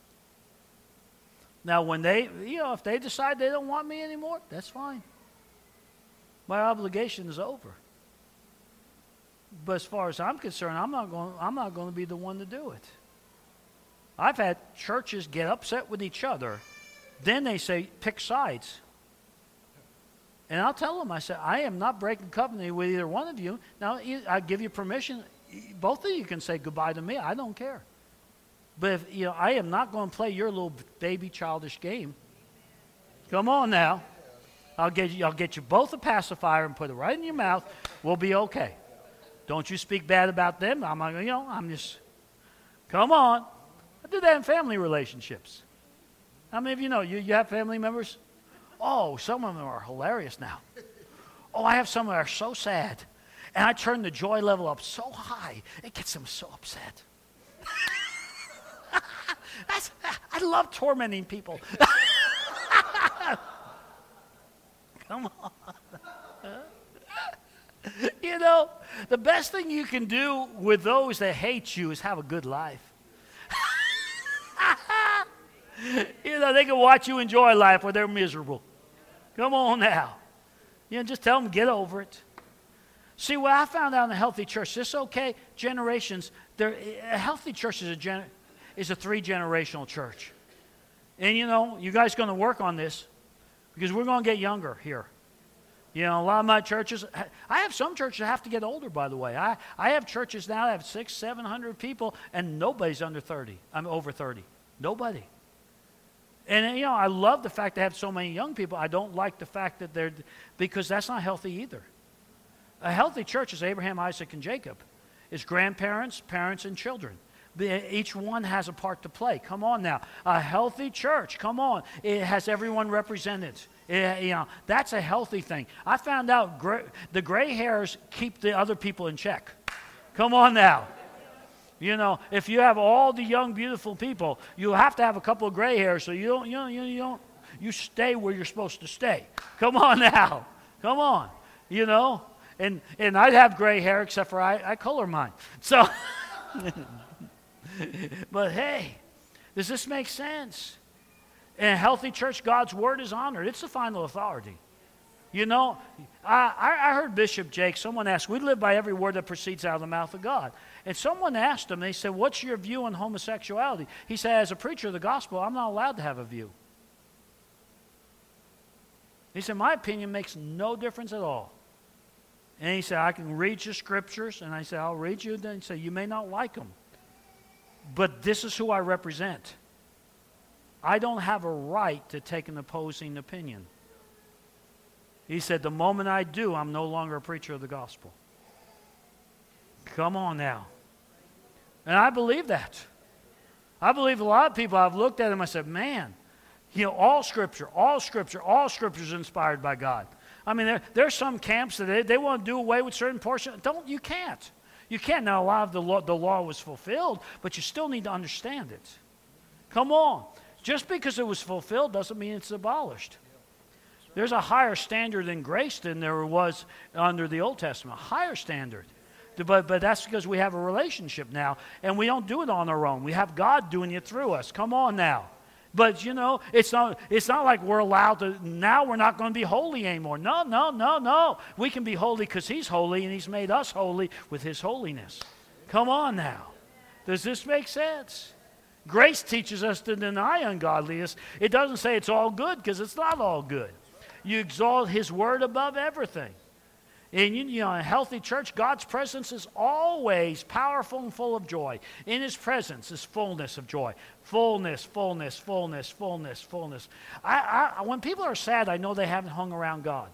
Now, when they, you know, if they decide they don't want me anymore, that's fine. My obligation is over. But as far as I'm concerned, I'm not going, I'm not going to be the one to do it. I've had churches get upset with each other. Then they say, pick sides. And I'll tell them, I say, I am not breaking covenant with either one of you. Now, I give you permission. Both of you can say goodbye to me. I don't care. But if, you know, I am not going to play your little baby childish game. Come on now. I'll get you, I'll get you both a pacifier and put it right in your mouth. We'll be okay. Don't you speak bad about them. I'm not, you know, I'm just, come on. I do that in family relationships. How many of you know, you, you have family members? Oh, some of them are hilarious now. Oh, I have some that are so sad. And I turn the joy level up so high, it gets them so upset. That's, I love tormenting people. Come on. You know, the best thing you can do with those that hate you is have a good life. You know, they can watch you enjoy life when they're miserable. Come on now. You know, just tell them, get over it. See, what I found out in a healthy church, this okay, generations, a healthy church is a, gen, is a three-generational church. And, you know, you guys going to work on this because we're going to get younger here. You know, a lot of my churches, I have some churches that have to get older, by the way. I, I have churches now that have six, seven hundred people, and nobody's under thirty. I'm over thirty. Nobody. And, you know, I love the fact they have so many young people. I don't like the fact that they're, because that's not healthy either. A healthy church is Abraham, Isaac, and Jacob. It's grandparents, parents, and children. Each one has a part to play. Come on now. A healthy church, come on. It has everyone represented. It, you know, that's a healthy thing. I found out gray, the gray hairs keep the other people in check. Come on now. You know, if you have all the young, beautiful people, you have to have a couple of gray hairs so you don't, you know, you, you don't, you stay where you're supposed to stay. Come on now. Come on. You know, and and I'd have gray hair except for I, I color mine. So. But hey, does this make sense? In a healthy church, God's word is honored. It's the final authority. You know, I, I heard Bishop Jake, someone asked, we live by every word that proceeds out of the mouth of God. And someone asked him, they said, what's your view on homosexuality? He said, as a preacher of the gospel, I'm not allowed to have a view. He said, my opinion makes no difference at all. And he said, I can read your scriptures. And I said, I'll read you. Then he said, you may not like them. But this is who I represent. I don't have a right to take an opposing opinion. He said, the moment I do, I'm no longer a preacher of the gospel. Come on now. And I believe that. I believe a lot of people, I've looked at them, I said, man, you know, all Scripture, all Scripture, all Scripture is inspired by God. I mean, there, there's some camps that they, they want to do away with certain portions. Don't, you can't. You can't. Now, a lot of the law, the law was fulfilled, but you still need to understand it. Come on. Just because it was fulfilled doesn't mean it's abolished. There's a higher standard in grace than there was under the Old Testament. A higher standard. But, but that's because we have a relationship now, and we don't do it on our own. We have God doing it through us. Come on now. But, you know, it's not, it's not like we're allowed to, now we're not going to be holy anymore. No, no, no, no. We can be holy because He's holy, and He's made us holy with His holiness. Come on now. Does this make sense? Grace teaches us to deny ungodliness. It doesn't say it's all good because it's not all good. You exalt His word above everything. And you, you know, in a healthy church, God's presence is always powerful and full of joy. In His presence is fullness of joy. Fullness, fullness, fullness, fullness, fullness. I, I, when people are sad, I know they haven't hung around God.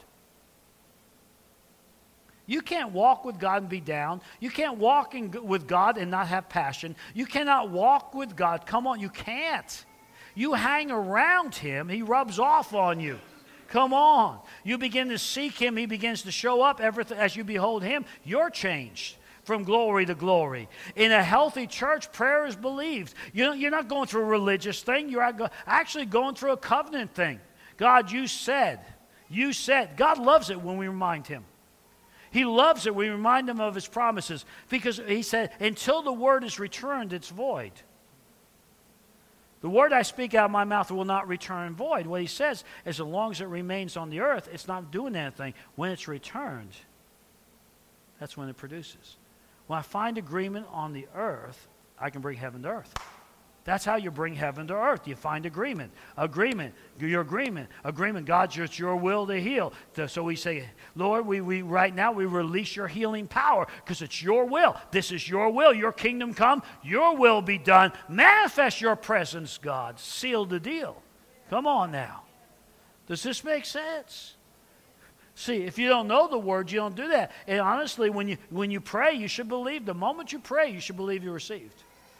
You can't walk with God and be down. You can't walk in, with God and not have passion. You cannot walk with God. Come on, you can't. You hang around Him, He rubs off on you. Come on. You begin to seek Him. He begins to show up. Everything, as you behold Him, you're changed from glory to glory. In a healthy church, prayer is believed. You know, you're not going through a religious thing. You're actually going through a covenant thing. God, you said. You said. God loves it when we remind Him. He loves it when we remind Him of His promises. Because He said, until the word is returned, it's void. The word I speak out of my mouth will not return void. What He says is, as long as it remains on the earth, it's not doing anything. When it's returned, that's when it produces. When I find agreement on the earth, I can bring heaven to earth. That's how you bring heaven to earth. You find agreement. Agreement. Your agreement. Agreement. God, it's your will to heal. So we say, Lord, we, we right now we release your healing power because it's your will. This is your will. Your kingdom come. Your will be done. Manifest your presence, God. Seal the deal. Come on now. Does this make sense? See, if you don't know the word, you don't do that. And honestly, when you when you pray, you should believe. The moment you pray, you should believe you received.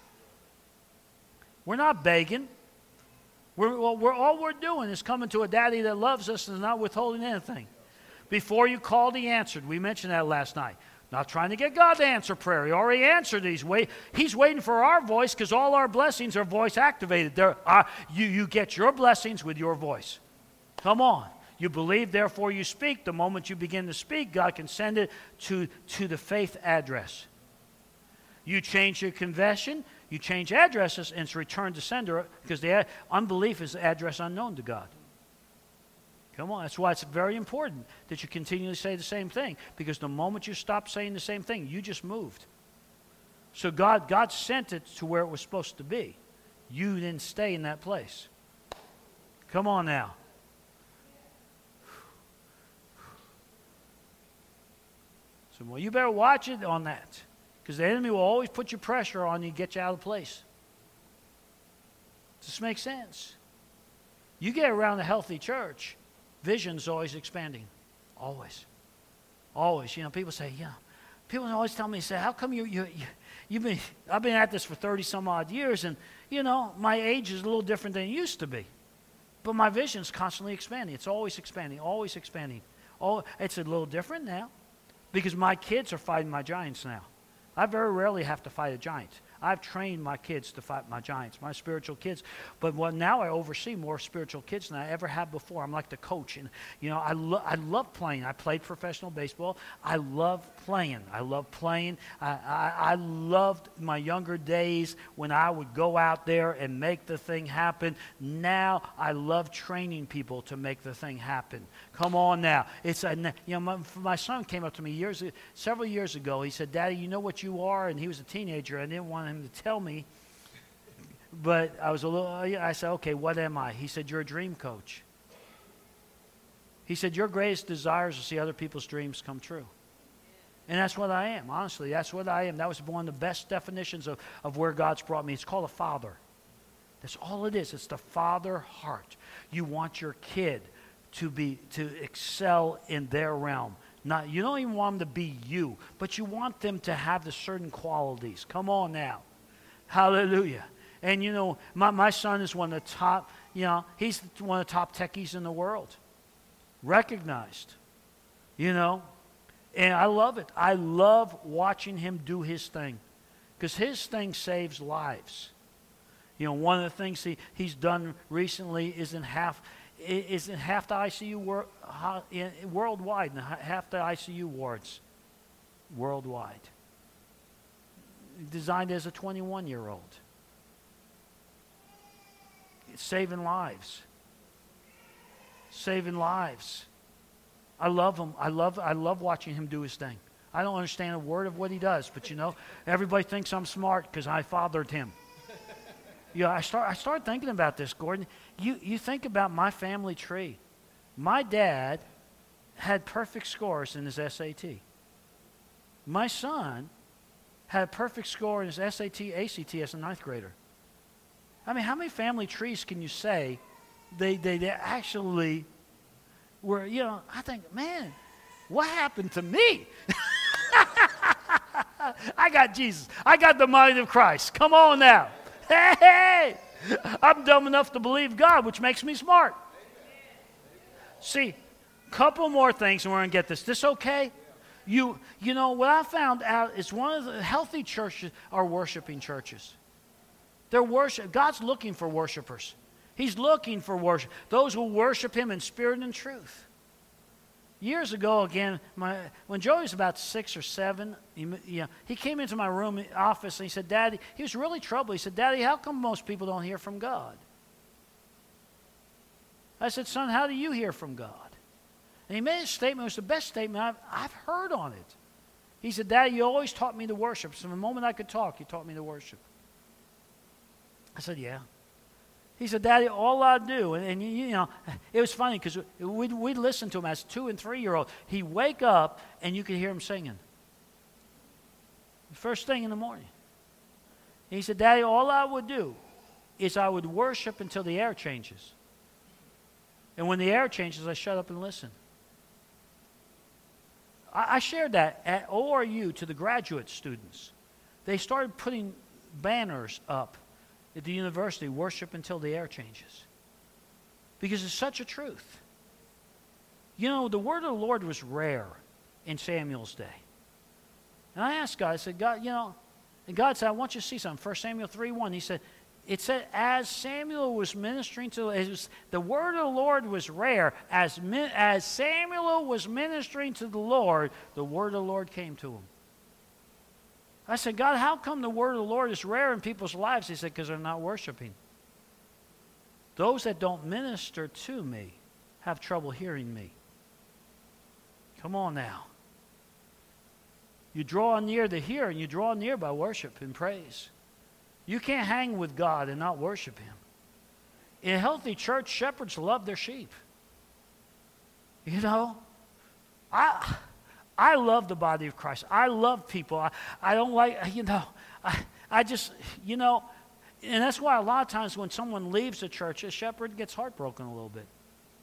We're not begging. We're, well, we're, all we're doing is coming to a daddy that loves us and is not withholding anything. Before you called, He answered. We mentioned that last night. Not trying to get God to answer prayer. He already answered. He's, wait, he's waiting for our voice because all our blessings are voice activated. There are, you, you get your blessings with your voice. Come on. You believe, therefore you speak. The moment you begin to speak, God can send it to, to the faith address. You change your confession, you change addresses, and it's returned to sender because the unbelief is the address unknown to God. Come on, that's why it's very important that you continually say the same thing, because the moment you stop saying the same thing, you just moved. So God, God sent it to where it was supposed to be. You didn't stay in that place. Come on now. So well, you better watch it on that. Because the enemy will always put your pressure on you and get you out of place. Does this make sense? You get around a healthy church, vision's always expanding. Always. Always. You know, people say, yeah, People always tell me, say, how come you, you, you, you've been, I've been at this for thirty some odd years, and, you know, my age is a little different than it used to be. But my vision's constantly expanding. It's always expanding, always expanding. Oh, it's a little different now because my kids are fighting my giants now. I very rarely have to fight a giant. I've trained my kids to fight my giants, my spiritual kids. But what, now I oversee more spiritual kids than I ever have before. I'm like the coach. And, you know, I, lo- I love playing. I played professional baseball. I love playing. I love playing. I, I, I loved my younger days when I would go out there and make the thing happen. Now I love training people to make the thing happen. Come on now. It's a, you know, my, my son came up to me years, several years ago. He said, Daddy, you know what you are? And he was a teenager. I didn't want him to tell me, but I was a little, I said, okay, what am I? He said, you're a dream coach. He said, your greatest desire is to see other people's dreams come true. And that's what I am, honestly. That's what I am. That was one of the best definitions of, of where God's brought me. It's called a father. That's all it is. It's the father heart. You want your kid to be, to excel in their realm. Not, you don't even want them to be you, but you want them to have the certain qualities. Come on now. Hallelujah. And you know, my, my son is one of the top, you know, he's one of the top techies in the world. Recognized. You know. And I love it. I love watching him do his thing. Because his thing saves lives. You know, one of the things he, he's done recently is in half is in half the I C U wor- in, worldwide, in half the I C U wards worldwide. Designed as a twenty-one-year-old. It's saving lives. Saving lives. I love him. I love, I love watching him do his thing. I don't understand a word of what he does, but you know, everybody thinks I'm smart because I fathered him. Yeah, I start. I started thinking about this, Gordon. You you think about my family tree. My dad had perfect scores in his S A T. My son had a perfect score in his S A T, A C T as a ninth grader. I mean, how many family trees can you say they they, they actually were? You know, I think, man, what happened to me? I got Jesus. I got the mind of Christ. Come on now. Hey, hey, I'm dumb enough to believe God, which makes me smart. See, couple more things and we're going to get this. This okay? You, you know, what I found out is one of the healthy churches are worshiping churches. They're worship. God's looking for worshipers. He's looking for worship. Those who worship him in spirit and truth. Years ago, again, my, when Joey was about six or seven, he, you know, he came into my room office and he said, Daddy, he was really troubled. He said, Daddy, how come most people don't hear from God? I said, son, how do you hear from God? And he made a statement. It was the best statement I've, I've heard on it. He said, Daddy, you always taught me to worship. So from the moment I could talk, you taught me to worship. I said, yeah. He said, Daddy, all I do, and, and you know, it was funny because we'd, we'd listen to him as two and three-year-old. He'd wake up, and you could hear him singing. The first thing in the morning. And he said, Daddy, all I would do is I would worship until the air changes. And when the air changes, I shut up and listen. I, I shared that at O R U to the graduate students. They started putting banners up at the university, worship until the air changes. Because it's such a truth. You know, the word of the Lord was rare in Samuel's day. And I asked God, I said, God, you know, and God said, I want you to see something. First Samuel three one, he said, it said, as Samuel was ministering to, it was, the word of the Lord was rare. As, as Samuel was ministering to the Lord, the word of the Lord came to him. I said, God, how come the word of the Lord is rare in people's lives? He said, because they're not worshiping. Those that don't minister to me have trouble hearing me. Come on now. You draw near to hear, and you draw near by worship and praise. You can't hang with God and not worship him. In a healthy church, shepherds love their sheep. You know, I... I love the body of Christ. I love people. I, I don't like, you know, I, I just, you know, and that's why a lot of times when someone leaves a church, a shepherd gets heartbroken a little bit.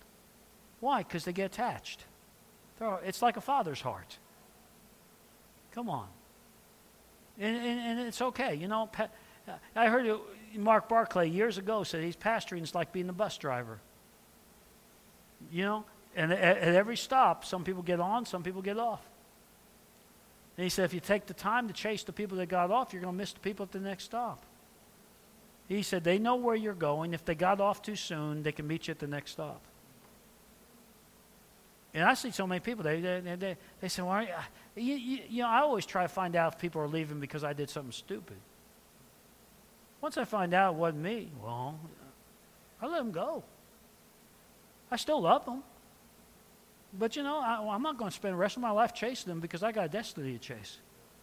Why? Because they get attached. They're, it's like a father's heart. Come on. And, and, and it's okay. You know, I heard it, Mark Barclay years ago said he's pastoring is like being a bus driver. You know, and at, at every stop, some people get on, some people get off. And he said, if you take the time to chase the people that got off, you're going to miss the people at the next stop. He said, they know where you're going. If they got off too soon, they can meet you at the next stop. And I see so many people, they they, they, they say, well, you, you, you know, I always try to find out if people are leaving because I did something stupid. Once I find out it wasn't me, well, I let them go. I still love them. But, you know, I, I'm not going to spend the rest of my life chasing them because I got a destiny to chase.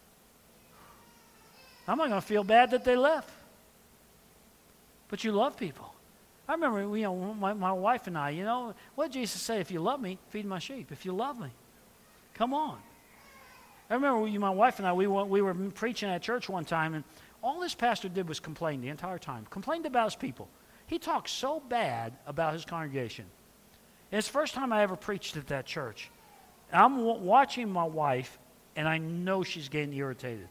I'm not going to feel bad that they left. But you love people. I remember, you know, my, my wife and I, you know, what did Jesus say? If you love me, feed my sheep. If you love me, come on. I remember we, my wife and I, we were, we were preaching at church one time, and all this pastor did was complain the entire time. Complained about his people. He talked so bad about his congregation. And it's the first time I ever preached at that church. And I'm w- watching my wife, and I know she's getting irritated.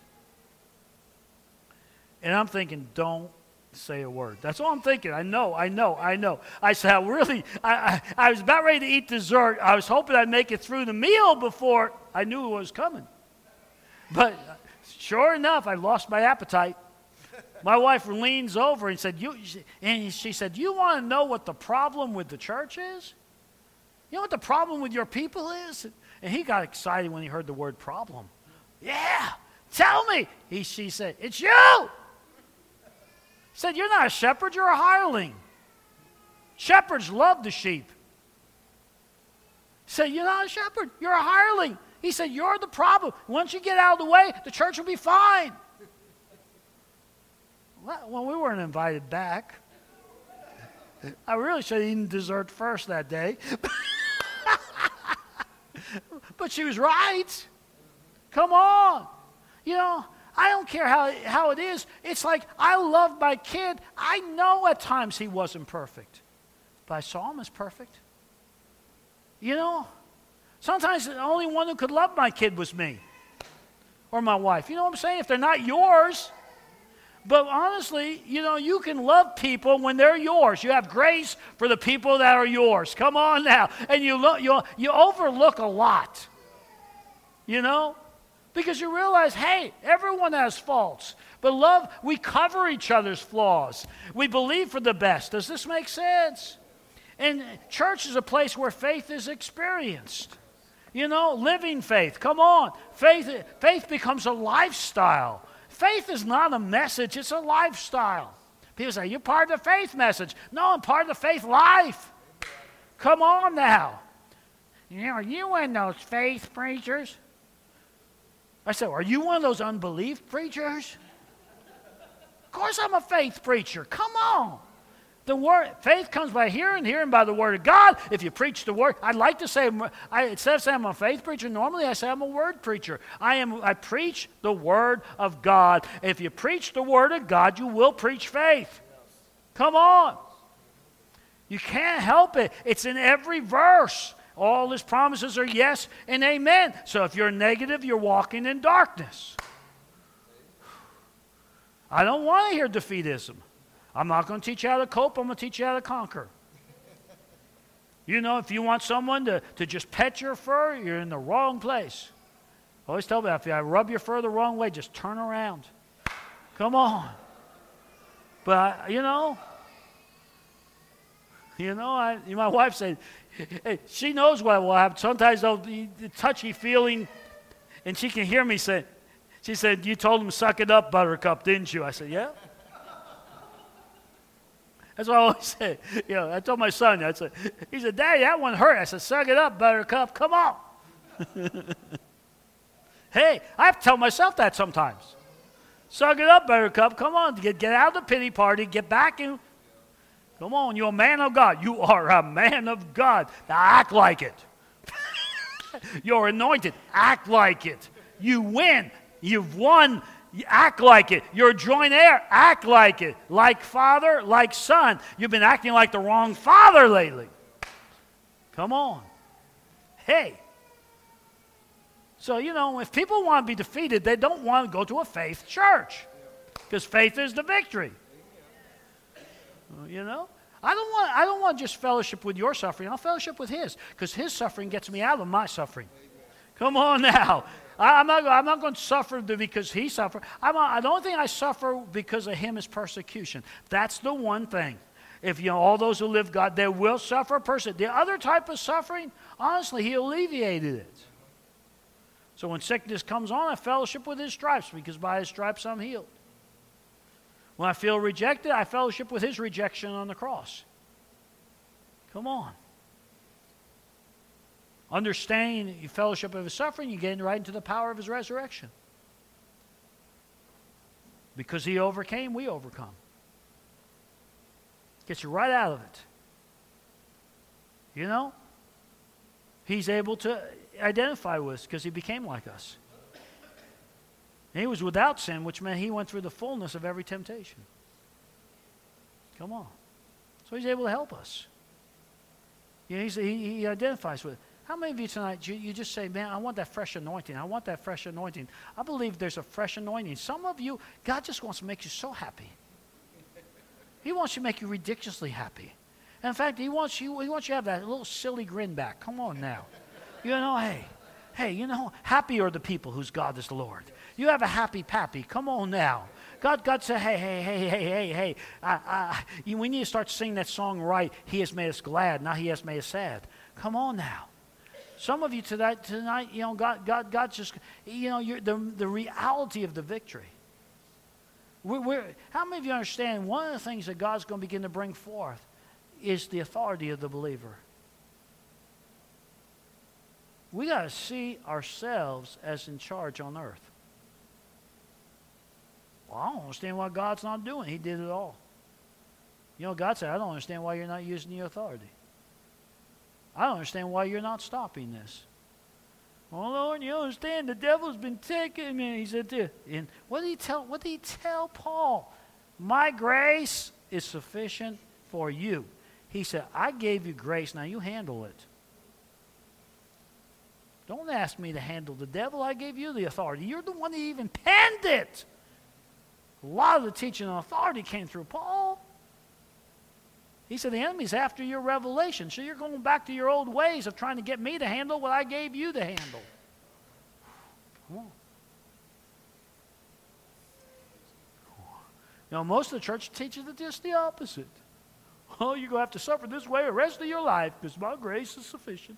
And I'm thinking, don't say a word. That's all I'm thinking. I know, I know, I know. I said, I really, I, I, I was about ready to eat dessert. I was hoping I'd make it through the meal before I knew it was coming. But sure enough, I lost my appetite. My wife leans over and said, "You," and she said, "You want to know what the problem with the church is? You know what the problem with your people is?" And he got excited when he heard the word problem. "Yeah, tell me." He, she said, "It's you." He said, "You're not a shepherd, you're a hireling. Shepherds love the sheep." He said, "You're not a shepherd, you're a hireling." He said, "You're the problem. Once you get out of the way, the church will be fine." Well, we weren't invited back. I really should have eaten dessert first that day. But she was right. Come on. You know, I don't care how, how it is. It's like I love my kid. I know at times he wasn't perfect. But I saw him as perfect. You know, sometimes the only one who could love my kid was me. Or my wife. You know what I'm saying? If they're not yours. But honestly, you know, you can love people when they're yours. You have grace for the people that are yours. Come on now. And you look, you, you overlook a lot. You know? Because you realize, hey, everyone has faults. But love, we cover each other's flaws. We believe for the best. Does this make sense? And church is a place where faith is experienced. You know, living faith. Come on. Faith, faith becomes a lifestyle. Faith is not a message, it's a lifestyle. People say, you're part of the faith message. No, I'm part of the faith life. Come on now. You know, are you one of those faith preachers? I said, are you one of those unbelief preachers? Of course I'm a faith preacher. Come on. The word, faith comes by hearing, hearing by the word of God. If you preach the word, I'd like to say, I, instead of saying I'm a faith preacher, normally I say I'm a word preacher. I am. I preach the word of God. If you preach the word of God, you will preach faith. Come on. You can't help it. It's in every verse. All his promises are yes and amen. So if you're negative, you're walking in darkness. I don't want to hear defeatism. I'm not going to teach you how to cope. I'm going to teach you how to conquer. You know, if you want someone to, to just pet your fur, you're in the wrong place. I always tell them, if I rub your fur the wrong way, just turn around. Come on. But, I, you know, you know, I, my wife said, hey, she knows what will happen. Sometimes they'll be touchy feeling, and she can hear me say, she said, you told him suck it up, Buttercup, didn't you? I said, yeah. That's what I always say. You know, I told my son, I said, he said, Daddy, that one hurt. I said, suck it up, Buttercup, come on. Hey, I have to tell myself that sometimes. Suck it up, Buttercup, come on. Get, get out of the pity party, get back in. Come on, you're a man of God. You are a man of God. Now act like it. You're anointed. Act like it. You win. You've won. You act like it. You're a joint heir. Act like it. Like father, like son. You've been acting like the wrong father lately. Come on. Hey. So, you know, if people want to be defeated, they don't want to go to a faith church because faith is the victory. You know? I don't want I don't want just fellowship with your suffering. I'll fellowship with his because his suffering gets me out of my suffering. Come on now. I, I'm not I'm not going to suffer because he suffered. I'm not, the only thing I suffer because of him is persecution. That's the one thing. If, you know, all those who live God, they will suffer persecution. The other type of suffering, honestly, he alleviated it. So when sickness comes on, I fellowship with his stripes because by his stripes I'm healed. When I feel rejected, I fellowship with his rejection on the cross. Come on. Understanding the fellowship of his suffering, you get right into the power of his resurrection. Because he overcame, we overcome. Gets you right out of it. You know? He's able to identify with us because he became like us. And he was without sin, which meant he went through the fullness of every temptation. Come on. So he's able to help us. You know, he's, he, he identifies with it. How many of you tonight, you, you just say, man, I want that fresh anointing. I want that fresh anointing. I believe there's a fresh anointing. Some of you, God just wants to make you so happy. He wants you to make you ridiculously happy. And in fact, he wants you, he wants you to have that little silly grin back. Come on now. You know, hey, hey, you know, happy are the people whose God is the Lord. You have a happy pappy. Come on now. God, God said, hey, hey, hey, hey, hey, hey. I, I, you, we need to start singing that song right. He has made us glad, not he has made us sad. Come on now. Some of you tonight, tonight, you know, God, God, God just, you know, you're, the the reality of the victory. We're, we're, how many of you understand one of the things that God's going to begin to bring forth is the authority of the believer? We got to see ourselves as in charge on earth. Well, I don't understand why God's not doing it. He did it all. You know, God said, I don't understand why you're not using your authority. I don't understand why you're not stopping this. Well, Lord, you understand, the devil's been taking me. He said, this. And what did he tell, what did he tell Paul? My grace is sufficient for you. He said, I gave you grace, now you handle it. Don't ask me to handle the devil. I gave you the authority. You're the one that even penned it. A lot of the teaching and authority came through Paul. He said, the enemy's after your revelation. So you're going back to your old ways of trying to get me to handle what I gave you to handle. Come on. You know, most of the church teaches it just the opposite. Oh, you're going to have to suffer this way the rest of your life because my grace is sufficient.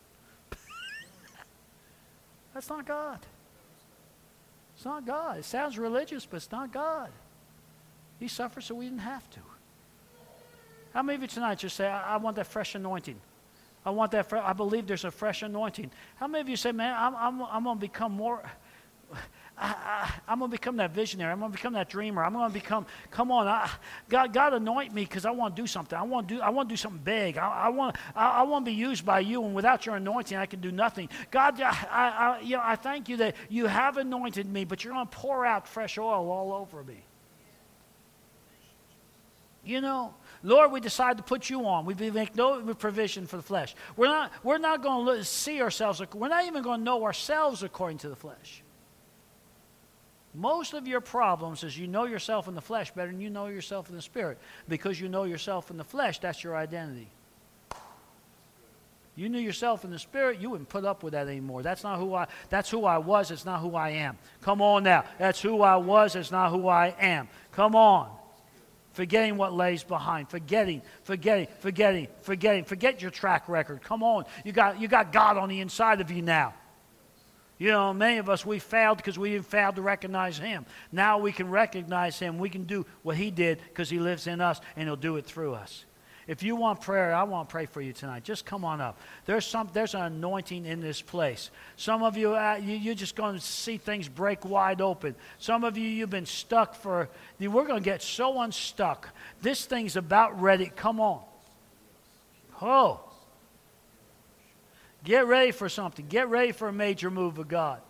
That's not God. It's not God. It sounds religious, but it's not God. He suffered so we didn't have to. How many of you tonight just say, I, I want that fresh anointing? I want that. Fre- I believe there's a fresh anointing. How many of you say, man, I'm, I'm, I'm going to become more... I, I, I'm going to become that visionary. I'm going to become that dreamer. I'm going to become, come on, I, God, God anoint me because I want to do something. I want to do, I want to do something big. I, I want, I, I want to be used by you, and without your anointing, I can do nothing. God, I, I, you know, I thank you that you have anointed me, but you're going to pour out fresh oil all over me. You know, Lord, we decide to put you on. We make no provision for the flesh. We're not, we're not going to see ourselves. We're not even going to know ourselves according to the flesh. Most of your problems is you know yourself in the flesh better than you know yourself in the spirit. Because you know yourself in the flesh, that's your identity. You knew yourself in the spirit, you wouldn't put up with that anymore. That's not who I, that's who I was, it's not who I am. Come on now. That's who I was, it's not who I am. Come on. Forgetting what lays behind. Forgetting, forgetting, forgetting, forgetting. Forget your track record. Come on. You got, you got God on the inside of you now. You know, many of us, we failed because we failed to recognize him. Now we can recognize him. We can do what he did because he lives in us, and he'll do it through us. If you want prayer, I want to pray for you tonight. Just come on up. There's some. There's an anointing in this place. Some of you, uh, you you're just going to see things break wide open. Some of you, you've been stuck for, we're going to get so unstuck. This thing's about ready. Come on. Oh. Get ready for something. Get ready for a major move of God.